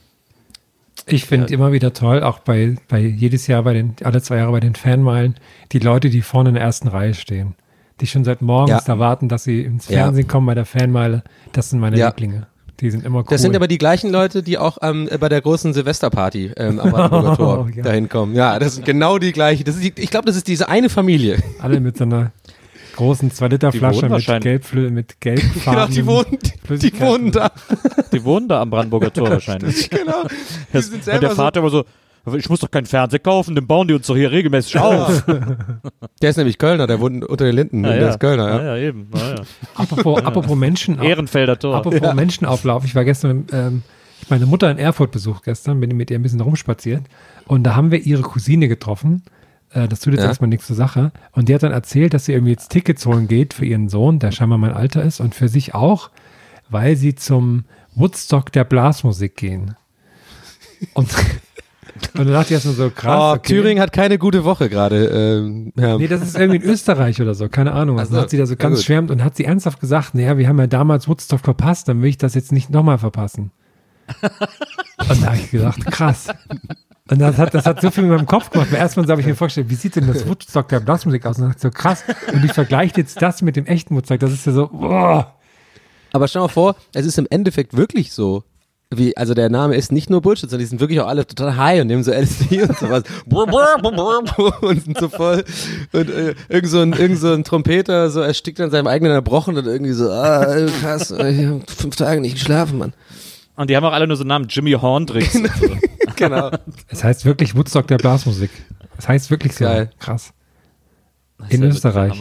Ich finde immer wieder toll, auch bei jedes Jahr alle 2 Jahre bei den Fanmeilen, die Leute, die vorne in der ersten Reihe stehen, die schon seit morgens da warten, dass sie ins Fernsehen kommen bei der Fanmeile. Das sind meine Lieblinge. Die sind immer cool. Das sind aber die gleichen Leute, die auch bei der großen Silvesterparty am Brandenburger Tor dahin kommen. Ja, das sind genau die gleichen. Ich glaube, das ist diese eine Familie. Alle mit so einer großen 2-Liter-Flasche mit gelbfarben. Genau, die wohnen da. Die wohnen da am Brandenburger Tor wahrscheinlich. Genau. Und der Vater immer so, ich muss doch keinen Fernseher kaufen, den bauen die uns doch hier regelmäßig auf. Der ist nämlich Kölner, der wohnt unter den Linden. Der ist Kölner, ja. Ja, eben. Ja. Apropos Menschenauflauf. Ehrenfelder Tor. Apropos Menschenauflauf. Ich war gestern, meine Mutter in Erfurt besucht gestern, bin mit ihr ein bisschen rumspaziert. Und da haben wir ihre Cousine getroffen. Das tut jetzt erstmal nichts zur Sache. Und die hat dann erzählt, dass sie irgendwie jetzt Tickets holen geht für ihren Sohn, der scheinbar mein Alter ist, und für sich auch, weil sie zum Woodstock der Blasmusik gehen. Und dann dachte ich erstmal so, krass. Okay. Thüringen hat keine gute Woche gerade. Ja. Nee, das ist irgendwie in Österreich oder so, keine Ahnung. Also hat sie da so ganz schwärmt und hat sie ernsthaft gesagt, naja, wir haben ja damals Woodstock verpasst, dann will ich das jetzt nicht nochmal verpassen. Und da habe ich gedacht, krass. Und das hat so viel in meinem Kopf gemacht. Erstmal habe ich mir vorgestellt, wie sieht denn das Woodstock der Blasmusik aus? Und dann dachte ich so, krass. Und ich vergleiche jetzt das mit dem echten Woodstock. Das ist ja so, boah. Aber stell mal vor, es ist im Endeffekt wirklich so. Also der Name ist nicht nur Bullshit, sondern die sind wirklich auch alle total high und nehmen so LSD und sowas und sind so voll und irgend so ein Trompeter so erstickt an seinem eigenen Erbrochen und irgendwie so, krass, ich hab 5 Tage nicht geschlafen, Mann. Und die haben auch alle nur so Namen, Jimi Hendrix. Genau. Es heißt wirklich Woodstock der Blasmusik. Es heißt wirklich so. Geil. Krass. In Österreich.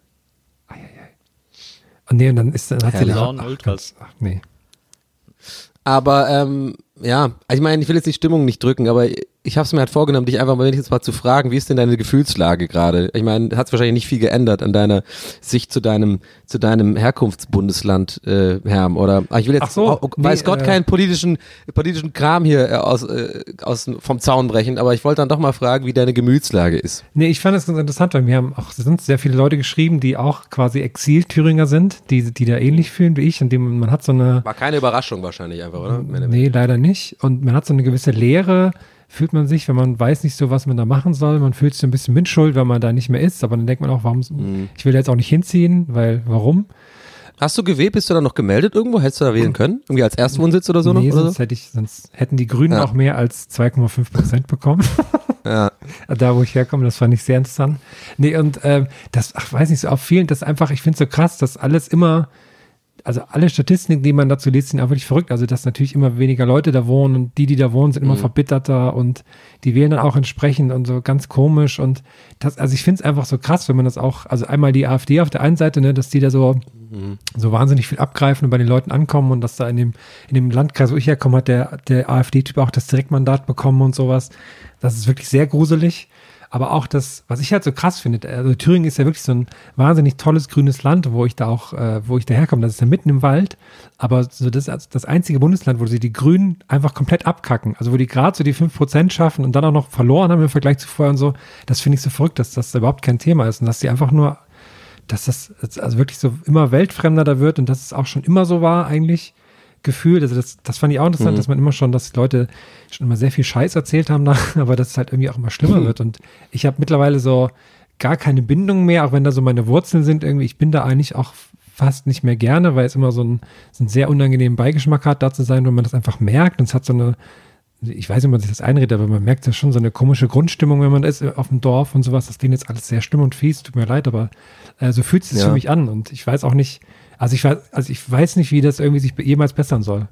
Und nee, und dann hat sie da Ultras. Ach nee. Aber ja, ich meine, ich will jetzt die Stimmung nicht drücken, aber ich habe es mir halt vorgenommen, dich einfach mal wenigstens mal zu fragen, wie ist denn deine Gefühlslage gerade? Ich meine, hat es wahrscheinlich nicht viel geändert an deiner Sicht zu deinem Herkunftsbundesland, Herm, oder? Ich will jetzt, weiß Gott, keinen politischen Kram hier vom Zaun brechen, aber ich wollte dann doch mal fragen, wie deine Gemütslage ist. Nee, ich fand das ganz interessant, weil wir haben auch, es sind sehr viele Leute geschrieben, die auch quasi Exil-Thüringer sind, die da ähnlich fühlen wie ich, und man hat so eine... War keine Überraschung wahrscheinlich einfach, oder? Nee, leider nicht. Und man hat so eine gewisse Leere, fühlt man sich, wenn man weiß nicht so, was man da machen soll. Man fühlt sich ein bisschen mitschuld, wenn man da nicht mehr ist. Aber dann denkt man auch, ich will da jetzt auch nicht hinziehen, weil, warum? Hast du gewählt, bist du da noch gemeldet irgendwo? Hättest du da wählen können? Irgendwie als Erstwohnsitz oder so nee, noch? Oder sonst hätten die Grünen auch mehr als 2,5% bekommen. Ja. Da, wo ich herkomme, das fand ich sehr interessant. Nee, und weiß nicht, so auf vielen, das einfach, ich finde es so krass, dass alles immer, also alle Statistiken, die man dazu liest, sind auch wirklich verrückt. Also, dass natürlich immer weniger Leute da wohnen und die da wohnen, sind immer verbitterter und die wählen dann auch entsprechend und so ganz komisch. Und das, also ich finde es einfach so krass, wenn man das auch, also einmal die AfD auf der einen Seite, ne, dass die da so wahnsinnig viel abgreifen und bei den Leuten ankommen und dass da in dem Landkreis, wo ich herkomme, hat der AfD-Typ auch das Direktmandat bekommen und sowas. Das ist wirklich sehr gruselig. Aber auch das, was ich halt so krass finde, also Thüringen ist ja wirklich so ein wahnsinnig tolles grünes Land, wo ich da herkomme, das ist ja mitten im Wald, aber so das einzige Bundesland, wo sie die Grünen einfach komplett abkacken, also wo die gerade so die 5% schaffen und dann auch noch verloren haben im Vergleich zu vorher und so, das finde ich so verrückt, dass das überhaupt kein Thema ist und dass sie einfach nur, dass das also wirklich so immer weltfremder da wird und dass es auch schon immer so war eigentlich, gefühlt, also das fand ich auch interessant, dass man immer schon, dass die Leute schon immer sehr viel Scheiß erzählt haben, aber dass es halt irgendwie auch immer schlimmer wird und ich habe mittlerweile so gar keine Bindung mehr, auch wenn da so meine Wurzeln sind irgendwie, ich bin da eigentlich auch fast nicht mehr gerne, weil es immer so einen sehr unangenehmen Beigeschmack hat, da zu sein, wenn man das einfach merkt und es hat so eine, ich weiß nicht, ob man sich das einredet, aber man merkt ja schon so eine komische Grundstimmung, wenn man da ist auf dem Dorf und sowas, das klingt jetzt alles sehr schlimm und fies, tut mir leid, aber so fühlt es sich für mich an und ich weiß auch nicht, also ich weiß nicht, wie das irgendwie sich jemals bessern soll.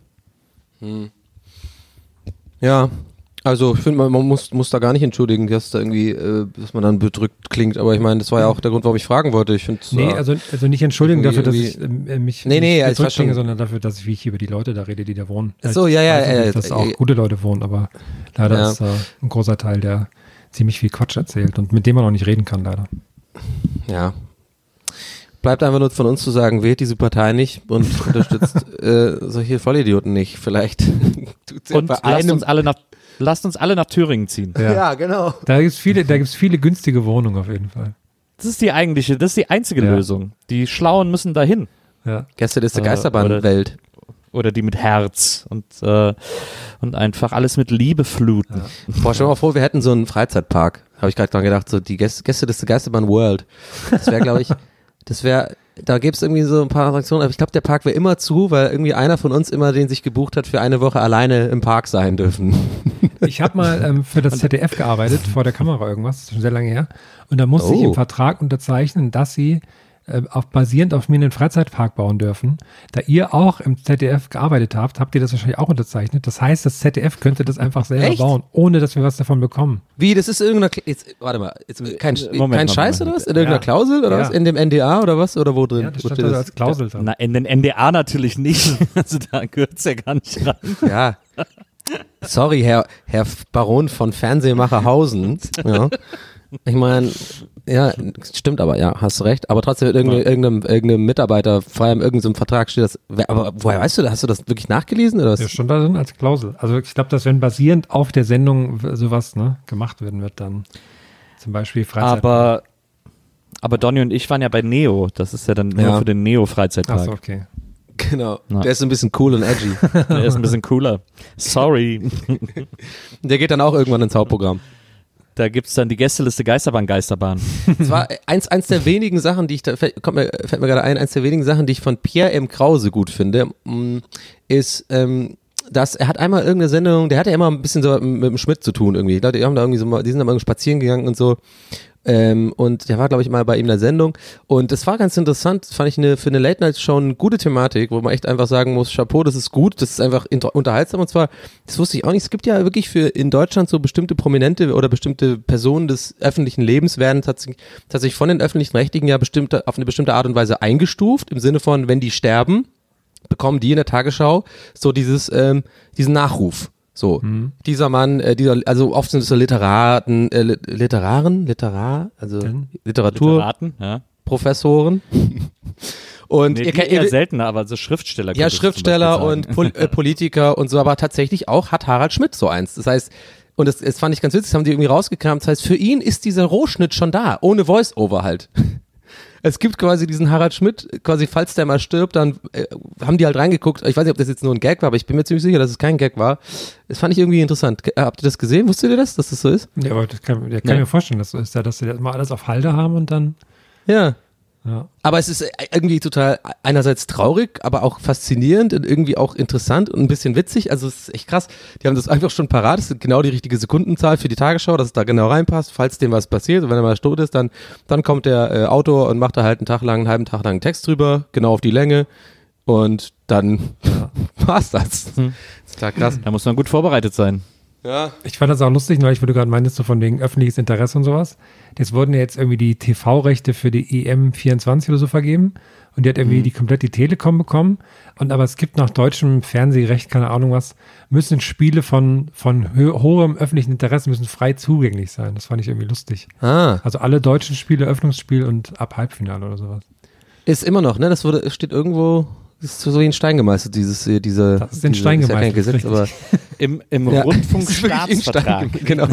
Ja, also ich finde, man muss da gar nicht entschuldigen, dass da irgendwie, dass man dann bedrückt klingt, aber ich meine, das war ja auch der Grund, warum ich fragen wollte. Ich finde also nicht entschuldigen dafür, dass ich mich bedrückt klinge, sondern dafür, dass wie ich über die Leute da rede, die da wohnen. So, dass auch gute Leute wohnen, aber leider ist ein großer Teil, der ziemlich viel Quatsch erzählt und mit dem man auch nicht reden kann, leider. Ja. Bleibt einfach nur von uns zu sagen, wählt diese Partei nicht und unterstützt solche Vollidioten nicht. Vielleicht tut's ja und lasst uns alle nach Thüringen ziehen. Ja, genau. Da gibt's viele günstige Wohnungen auf jeden Fall. Das ist die einzige Lösung. Die Schlauen müssen dahin. Ja. Gästeliste Geisterbahn-Welt. Oder die mit Herz und einfach alles mit Liebe fluten. Ja. Boah, stell dir mal vor, wir hätten so einen Freizeitpark. Habe ich gerade dran gedacht, so die Gästeliste Geisterbahn World. Das wäre, glaube ich, da gäbe es irgendwie so ein paar Attraktionen, aber ich glaube, der Park wäre immer zu, weil irgendwie einer von uns immer den sich gebucht hat, für eine Woche alleine im Park sein dürfen. Ich habe mal für das ZDF gearbeitet, vor der Kamera irgendwas, das ist schon sehr lange her, und da musste ich im Vertrag unterzeichnen, dass sie basierend auf mir einen Freizeitpark bauen dürfen. Da ihr auch im ZDF gearbeitet habt, habt ihr das wahrscheinlich auch unterzeichnet. Das heißt, das ZDF könnte das einfach selber bauen, ohne dass wir was davon bekommen. Wie, das ist irgendeine, warte mal, kein Scheiß oder was? In irgendeiner Klausel oder was? In dem NDA oder was? Oder wo drin? Ja, das stand da als Klausel drin. Na, in den NDA natürlich nicht. Also da gehört es ja gar nicht rein. Ja. Sorry, Herr Baron von Fernsehmacherhausen. Ja. Ich meine, ja, stimmt aber, ja, hast du recht. Aber trotzdem irgendeinem Mitarbeiter, vor allem irgendeinem Vertrag steht das. Aber woher weißt du das? Hast du das wirklich nachgelesen? Oder was? Ja, schon da drin als Klausel. Also ich glaube, dass wenn basierend auf der Sendung sowas gemacht werden wird, dann zum Beispiel Freizeit. Aber Donny und ich waren ja bei Neo. Das ist ja dann nur für den Neo-Freizeitpark. Achso, okay. Genau. Ja. Der ist ein bisschen cool und edgy. Der ist ein bisschen cooler. Sorry. Der geht dann auch irgendwann ins Hauptprogramm. Da gibt's dann die Gästeliste Geisterbahn. Das war eins der wenigen Sachen, die ich da, fällt mir gerade ein, eins der wenigen Sachen, die ich von Pierre M. Krause gut finde, ist, dass er hat einmal irgendeine Sendung, der hatte ja immer ein bisschen so mit dem Schmidt zu tun irgendwie. Ich glaube, die haben da irgendwie so, die sind da mal spazieren gegangen und so. Und der war, glaube ich, mal bei ihm in der Sendung. Und das war ganz interessant, fand ich für eine Late-Night-Show eine gute Thematik, wo man echt einfach sagen muss, Chapeau, das ist gut, das ist einfach unterhaltsam. Und zwar, das wusste ich auch nicht, es gibt ja wirklich in Deutschland so bestimmte Prominente oder bestimmte Personen des öffentlichen Lebens werden tatsächlich von den Öffentlich-Rechtlichen ja auf eine bestimmte Art und Weise eingestuft, im Sinne von, wenn die sterben, bekommen die in der Tagesschau so diesen Nachruf. So, dieser Mann, also oft sind es so Literaten, Literaten, ja. Professoren. Und Nee, eher seltener, aber so Schriftsteller. Ja, Schriftsteller und Politiker und so, aber tatsächlich auch hat Harald Schmidt so eins. Das heißt, und das fand ich ganz witzig, das haben die irgendwie rausgekramt, das heißt, für ihn ist dieser Rohschnitt schon da, ohne Voice-Over halt. Es gibt quasi diesen Harald Schmidt, quasi falls der mal stirbt, dann haben die halt reingeguckt. Ich weiß nicht, ob das jetzt nur ein Gag war, aber ich bin mir ziemlich sicher, dass es kein Gag war. Das fand ich irgendwie interessant. Habt ihr das gesehen? Wusstet ihr das, dass das so ist? Ja, aber das kann ich mir vorstellen, dass so ist, dass sie das mal alles auf Halde haben und dann. Ja. Ja. Aber es ist irgendwie total einerseits traurig, aber auch faszinierend und irgendwie auch interessant und ein bisschen witzig. Also es ist echt krass. Die haben das einfach schon parat. Es ist genau die richtige Sekundenzahl für die Tagesschau, dass es da genau reinpasst. Falls dem was passiert und wenn er mal tot ist, dann kommt der Autor und macht da halt einen halben Tag lang einen Text drüber, genau auf die Länge. Und dann war's das. Das ist klar krass. Da muss man gut vorbereitet sein. Ja. Ich fand das auch lustig, weil du gerade meintest, so von wegen öffentliches Interesse und sowas. Jetzt wurden ja jetzt irgendwie die TV-Rechte für die EM24 oder so vergeben. Und die hat irgendwie komplett die Telekom bekommen. Aber es gibt nach deutschem Fernsehrecht, keine Ahnung was, müssen Spiele von hohem öffentlichen Interesse müssen frei zugänglich sein. Das fand ich irgendwie lustig. Also alle deutschen Spiele, Öffnungsspiel und ab Halbfinale oder sowas. Ist immer noch, ne? Das steht irgendwo, ist so wie in Stein gemeißelt, Das ist in Stein ist ja kein gemeißelt, Gesetz, aber Im Ja, Rundfunkstaatsvertrag. Genau.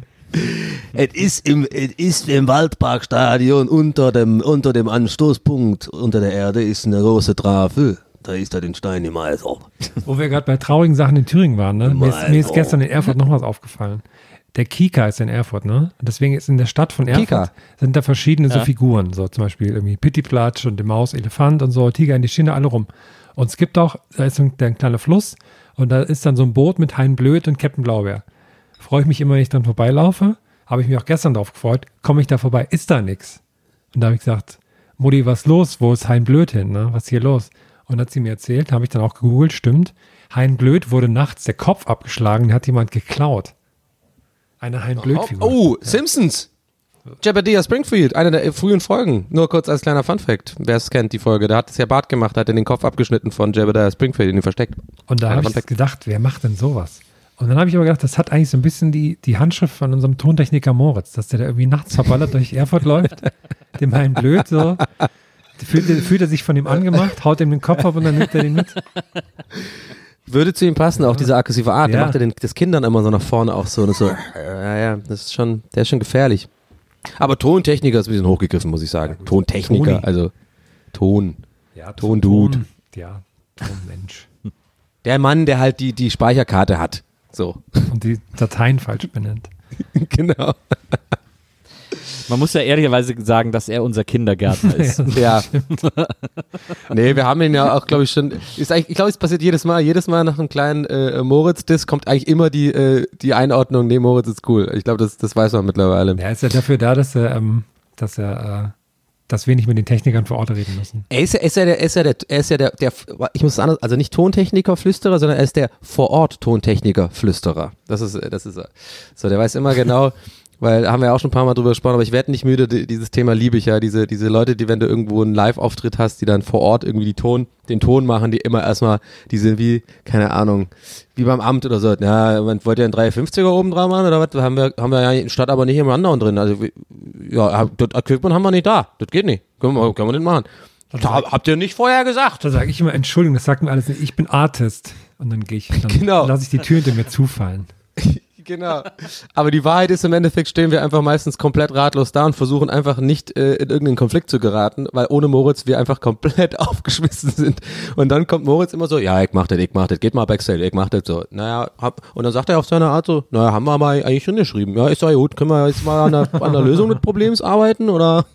Es ist im Waldparkstadion unter dem Anstoßpunkt unter der Erde ist eine große Trafo. Da ist er den Stein im Eisel. Wo wir gerade bei traurigen Sachen in Thüringen waren, ne? Mir ist gestern in Erfurt noch was aufgefallen. Der Kika ist in Erfurt, ne? Und deswegen ist in der Stadt von Erfurt Kika. sind da verschiedene so Figuren, so zum Beispiel irgendwie Pittiplatsch und die Maus, Elefant und so, Tiger in die Schiene, alle rum. Und es gibt auch, da ist ein kleiner Fluss und da ist dann so ein Boot mit Hein Blöd und Captain Blaubeer. Freue ich mich immer, wenn ich dran vorbeilaufe. Habe ich mich auch gestern drauf gefreut. Komme ich da vorbei, ist da nichts. Und da habe ich gesagt, Mutti, was los? Wo ist Hein Blöd hin? Ne? Was ist hier los? Und hat sie mir erzählt, habe ich dann auch gegoogelt, stimmt. Hein Blöd wurde nachts der Kopf abgeschlagen, den hat jemand geklaut. Eine Hein Blöd-Figur. Oh, Simpsons. Jebediah Springfield, eine der frühen Folgen. Nur kurz als kleiner Funfact, wer es kennt, die Folge. Da hat es ja Bart gemacht, hat den Kopf abgeschnitten von Jebediah Springfield in ihn versteckt. Und da habe ich gedacht, wer macht denn sowas? Und dann habe ich aber gedacht, das hat eigentlich so ein bisschen die Handschrift von unserem Tontechniker Moritz, dass der da irgendwie nachts verballert durch Erfurt läuft, dem Hein Blöd so, fühlt er sich von ihm angemacht, haut ihm den Kopf ab und dann nimmt er den mit. Würde zu ihm passen, auch diese aggressive Art. Ja. Der macht ja das Kindern immer so nach vorne auch so. Und so ja, das ist schon, der ist schon gefährlich. Aber Tontechniker ist ein bisschen hochgegriffen, muss ich sagen. Ja, Tontechniker, Toni. also Ton. Ja, Tondude. Ja, Tonmensch. Der Mann, der halt die Speicherkarte hat. So. Und die Dateien falsch benennt. Genau. Man muss ja ehrlicherweise sagen, dass er unser Kindergärtner ist. Ja. Nee, wir haben ihn ja auch, glaube ich, schon. Ich glaube, es passiert jedes Mal. Jedes Mal nach einem kleinen Moritz-Diss kommt eigentlich immer die Einordnung, nee, Moritz ist cool. Ich glaube, das weiß man mittlerweile. Er ist ja dafür da, dass wir nicht mit den Technikern vor Ort reden müssen. Er ist ja der, ich muss es anders, also nicht Tontechniker-Flüsterer, sondern er ist der Vor-Ort-Tontechniker-Flüsterer. Das ist er. So, der weiß immer genau, weil haben wir ja auch schon ein paar Mal drüber gesprochen, aber ich werde nicht müde, dieses Thema liebe ich ja, diese Leute, die, wenn du irgendwo einen Live-Auftritt hast, die dann vor Ort irgendwie den Ton machen, die immer erstmal, die sind wie, keine Ahnung, wie beim Amt oder so, ja, man wollte ja einen 350er oben dran machen oder was, haben wir ja in der Stadt aber nicht im anderen drin, also ja, das Equipment haben wir nicht da, das geht nicht, können wir nicht machen. Habt ihr nicht vorher gesagt? Da sage ich immer, Entschuldigung, das sagt mir alles nicht, ich bin Artist. Und dann gehe ich, dann lasse ich die Tür hinter mir zufallen. Genau. Aber die Wahrheit ist, im Endeffekt stehen wir einfach meistens komplett ratlos da und versuchen einfach nicht in irgendeinen Konflikt zu geraten, weil ohne Moritz wir einfach komplett aufgeschmissen sind. Und dann kommt Moritz immer so, ja, ich mach das, geht mal Backstage, ich mach das so. Naja, und dann sagt er auf seine Art so, naja, haben wir aber eigentlich schon geschrieben. Ja, ist ja gut, können wir jetzt mal an der Lösung des Problems arbeiten, oder?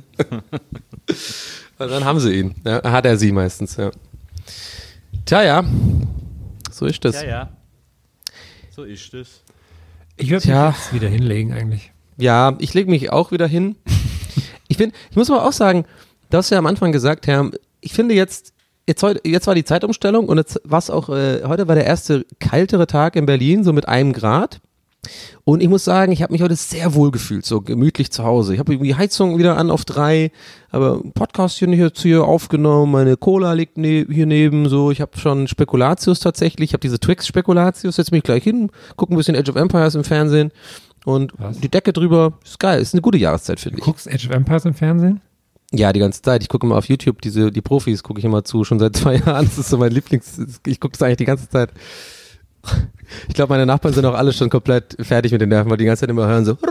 Und dann haben sie ihn. Ja, hat er sie meistens, ja. Tja, ja. So ist das. Ja. So ist es. Ich würde mich jetzt wieder hinlegen eigentlich. Ja, ich lege mich auch wieder hin. Ich muss aber auch sagen, du hast ja am Anfang gesagt, Herr, ich finde jetzt war die Zeitumstellung und jetzt war's auch, heute war der erste kaltere Tag in Berlin, so mit 1 Grad. Und ich muss sagen, ich habe mich heute sehr wohl gefühlt, so gemütlich zu Hause. Ich habe irgendwie Heizung wieder an auf 3, aber einen Podcast hier aufgenommen, meine Cola liegt hier neben, so. Ich habe schon Spekulatius tatsächlich, ich habe diese Twix-Spekulatius, setze mich gleich hin, gucke ein bisschen Age of Empires im Fernsehen und die Decke drüber, ist geil, ist eine gute Jahreszeit, finde ich. Du guckst Age of Empires im Fernsehen? Ja, die ganze Zeit. Ich gucke immer auf YouTube, die Profis gucke ich immer zu, schon seit 2 Jahren. Das ist so mein ich gucke das eigentlich die ganze Zeit. Ich glaube, meine Nachbarn sind auch alle schon komplett fertig mit den Nerven, weil die ganze Zeit immer hören so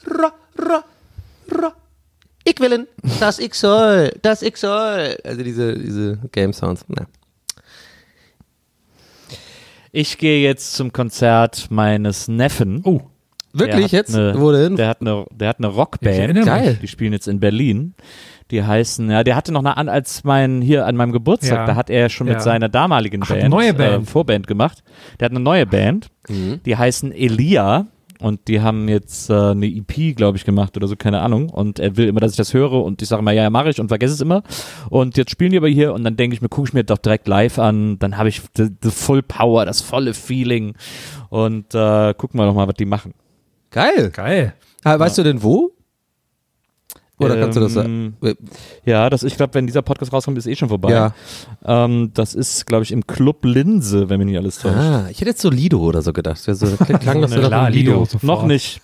Ich willen, das ich soll. Also diese Game Sounds. Na. Ich gehe jetzt zum Konzert meines Neffen. Oh, wirklich jetzt? Wo denn? Der hat eine Rockband. Geil. Die spielen jetzt in Berlin. Die heißen, ja, der hatte noch an meinem Geburtstag, da hat er schon mit seiner damaligen Band, Vorband gemacht. Der hat eine neue Band, die heißen Elia und die haben jetzt eine EP, glaube ich, gemacht oder so, keine Ahnung. Und er will immer, dass ich das höre und ich sage immer, ja, mache ich und vergesse es immer. Und jetzt spielen die aber hier und dann denke ich mir, gucke ich mir doch direkt live an, dann habe ich the full power, das volle Feeling und gucken wir doch mal, was die machen. Geil. Weißt du denn wo? Oder kannst du das sagen? Ja, ich glaube, wenn dieser Podcast rauskommt, ist schon vorbei. Ja. Das ist, glaube ich, im Club Linse, wenn mich nicht alles täuscht. Ich hätte jetzt so Lido oder so gedacht. So klang das so nach Lido. Noch nicht.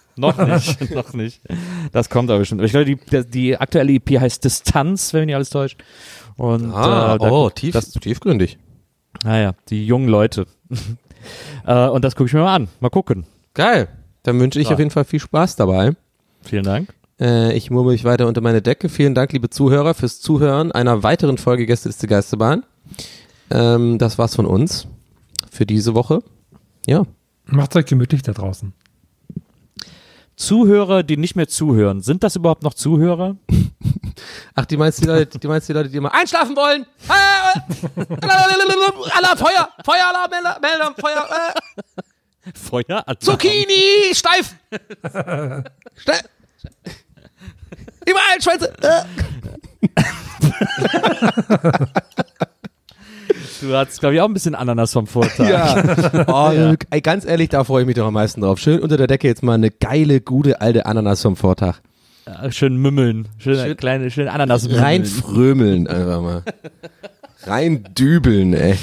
Das kommt aber bestimmt. Ich glaube, die aktuelle EP heißt Distanz, wenn mich nicht alles täuscht. Und, tiefgründig. Naja, die jungen Leute. Und das gucke ich mir mal an. Mal gucken. Geil. Dann wünsche ich auf jeden Fall viel Spaß dabei. Vielen Dank. Ich murmel mich weiter unter meine Decke. Vielen Dank, liebe Zuhörer, fürs Zuhören einer weiteren Folge Gästeliste Geisterbahn. Das war's von uns für diese Woche. Ja. Macht's euch gemütlich da draußen. Zuhörer, die nicht mehr zuhören. Sind das überhaupt noch Zuhörer? Ach, die meinst die Leute, die immer einschlafen wollen? Alarm, Feueralarm, Meldung, Feuer. Feueralarm. Zucchini, steif. Überall Schwänze. Du hattest, glaube ich, auch ein bisschen Ananas vom Vortag. Ja. Ey, ganz ehrlich, da freue ich mich doch am meisten drauf. Schön unter der Decke jetzt mal eine geile, gute, alte Ananas vom Vortag. Ja, schön mümmeln. Schön Ananas mümmeln. Rein frömeln einfach mal. Rein dübeln, ey.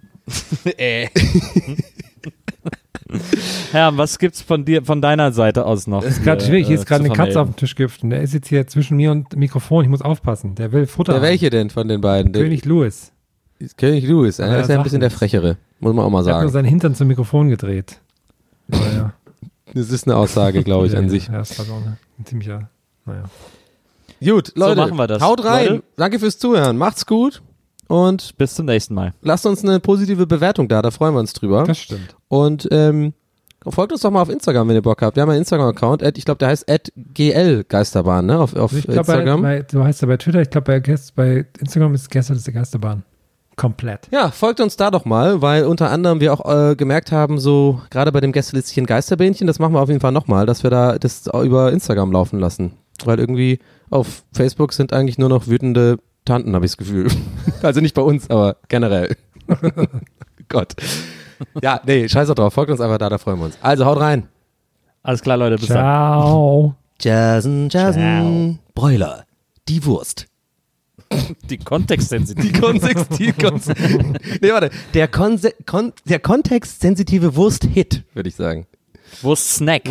Herr, was gibt's von deiner Seite aus noch? Hier ist gerade eine Katze auf dem Tisch gehüpft. Der ist jetzt hier zwischen mir und Mikrofon. Ich muss aufpassen. Der will Futter haben. Welche denn von den beiden? König Louis. König Louis. Er ist ja ein bisschen der Frechere. Muss man auch mal sagen. Er hat nur seinen Hintern zum Mikrofon gedreht. Naja. Das ist eine Aussage, glaube ich, an sich. Ja, das war so ein ziemlicher, naja. Gut, Leute, so machen wir das. Haut rein. Leute. Danke fürs Zuhören. Macht's gut. Und bis zum nächsten Mal. Lasst uns eine positive Bewertung da freuen wir uns drüber. Das stimmt. Und folgt uns doch mal auf Instagram, wenn ihr Bock habt. Wir haben einen Instagram-Account, ich glaube, der heißt @GL-Geisterbahn, ne? Auf Instagram. Du heißt ja bei Twitter, ich glaube bei Instagram ist Gästeliste Geisterbahn. Komplett. Ja, folgt uns da doch mal, weil unter anderem wir auch gemerkt haben, so gerade bei dem Gästelistchen Geisterbähnchen, das machen wir auf jeden Fall nochmal, dass wir da das über Instagram laufen lassen. Weil irgendwie auf Facebook sind eigentlich nur noch wütende Tanten, habe ich das Gefühl. Also nicht bei uns, aber generell. Gott. Ja, nee, scheiß doch drauf. Folgt uns einfach da freuen wir uns. Also haut rein. Alles klar, Leute, bis dann. Ciao. Jason. Broiler. Die Wurst. Die kontextsensitive. Nee, warte. Der kontextsensitive Wurst-Hit, würde ich sagen. Wurst-Snack.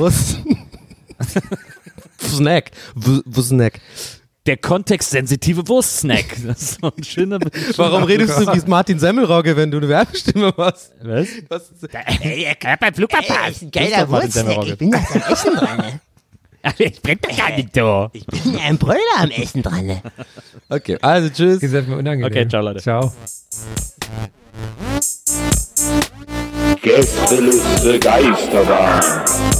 Snack. Snack. Der kontextsensitive Wurst-Snack. Das ist so ein schöner. Warum redest du wie Martin Semmelrogge, wenn du eine Werbestimme machst? Was? Beim Flugverpass. Das ist Geiler doch Martin Wurst. Semmelrogge. Ich bin das am Essen dran. Ich brennt doch gar nicht so. Ich bin ein Brüller am Essen dran. Okay, also tschüss. Ihr seid mir unangenehm. Okay, ciao, Leute. Ciao. Gästeliste Geisterbahn.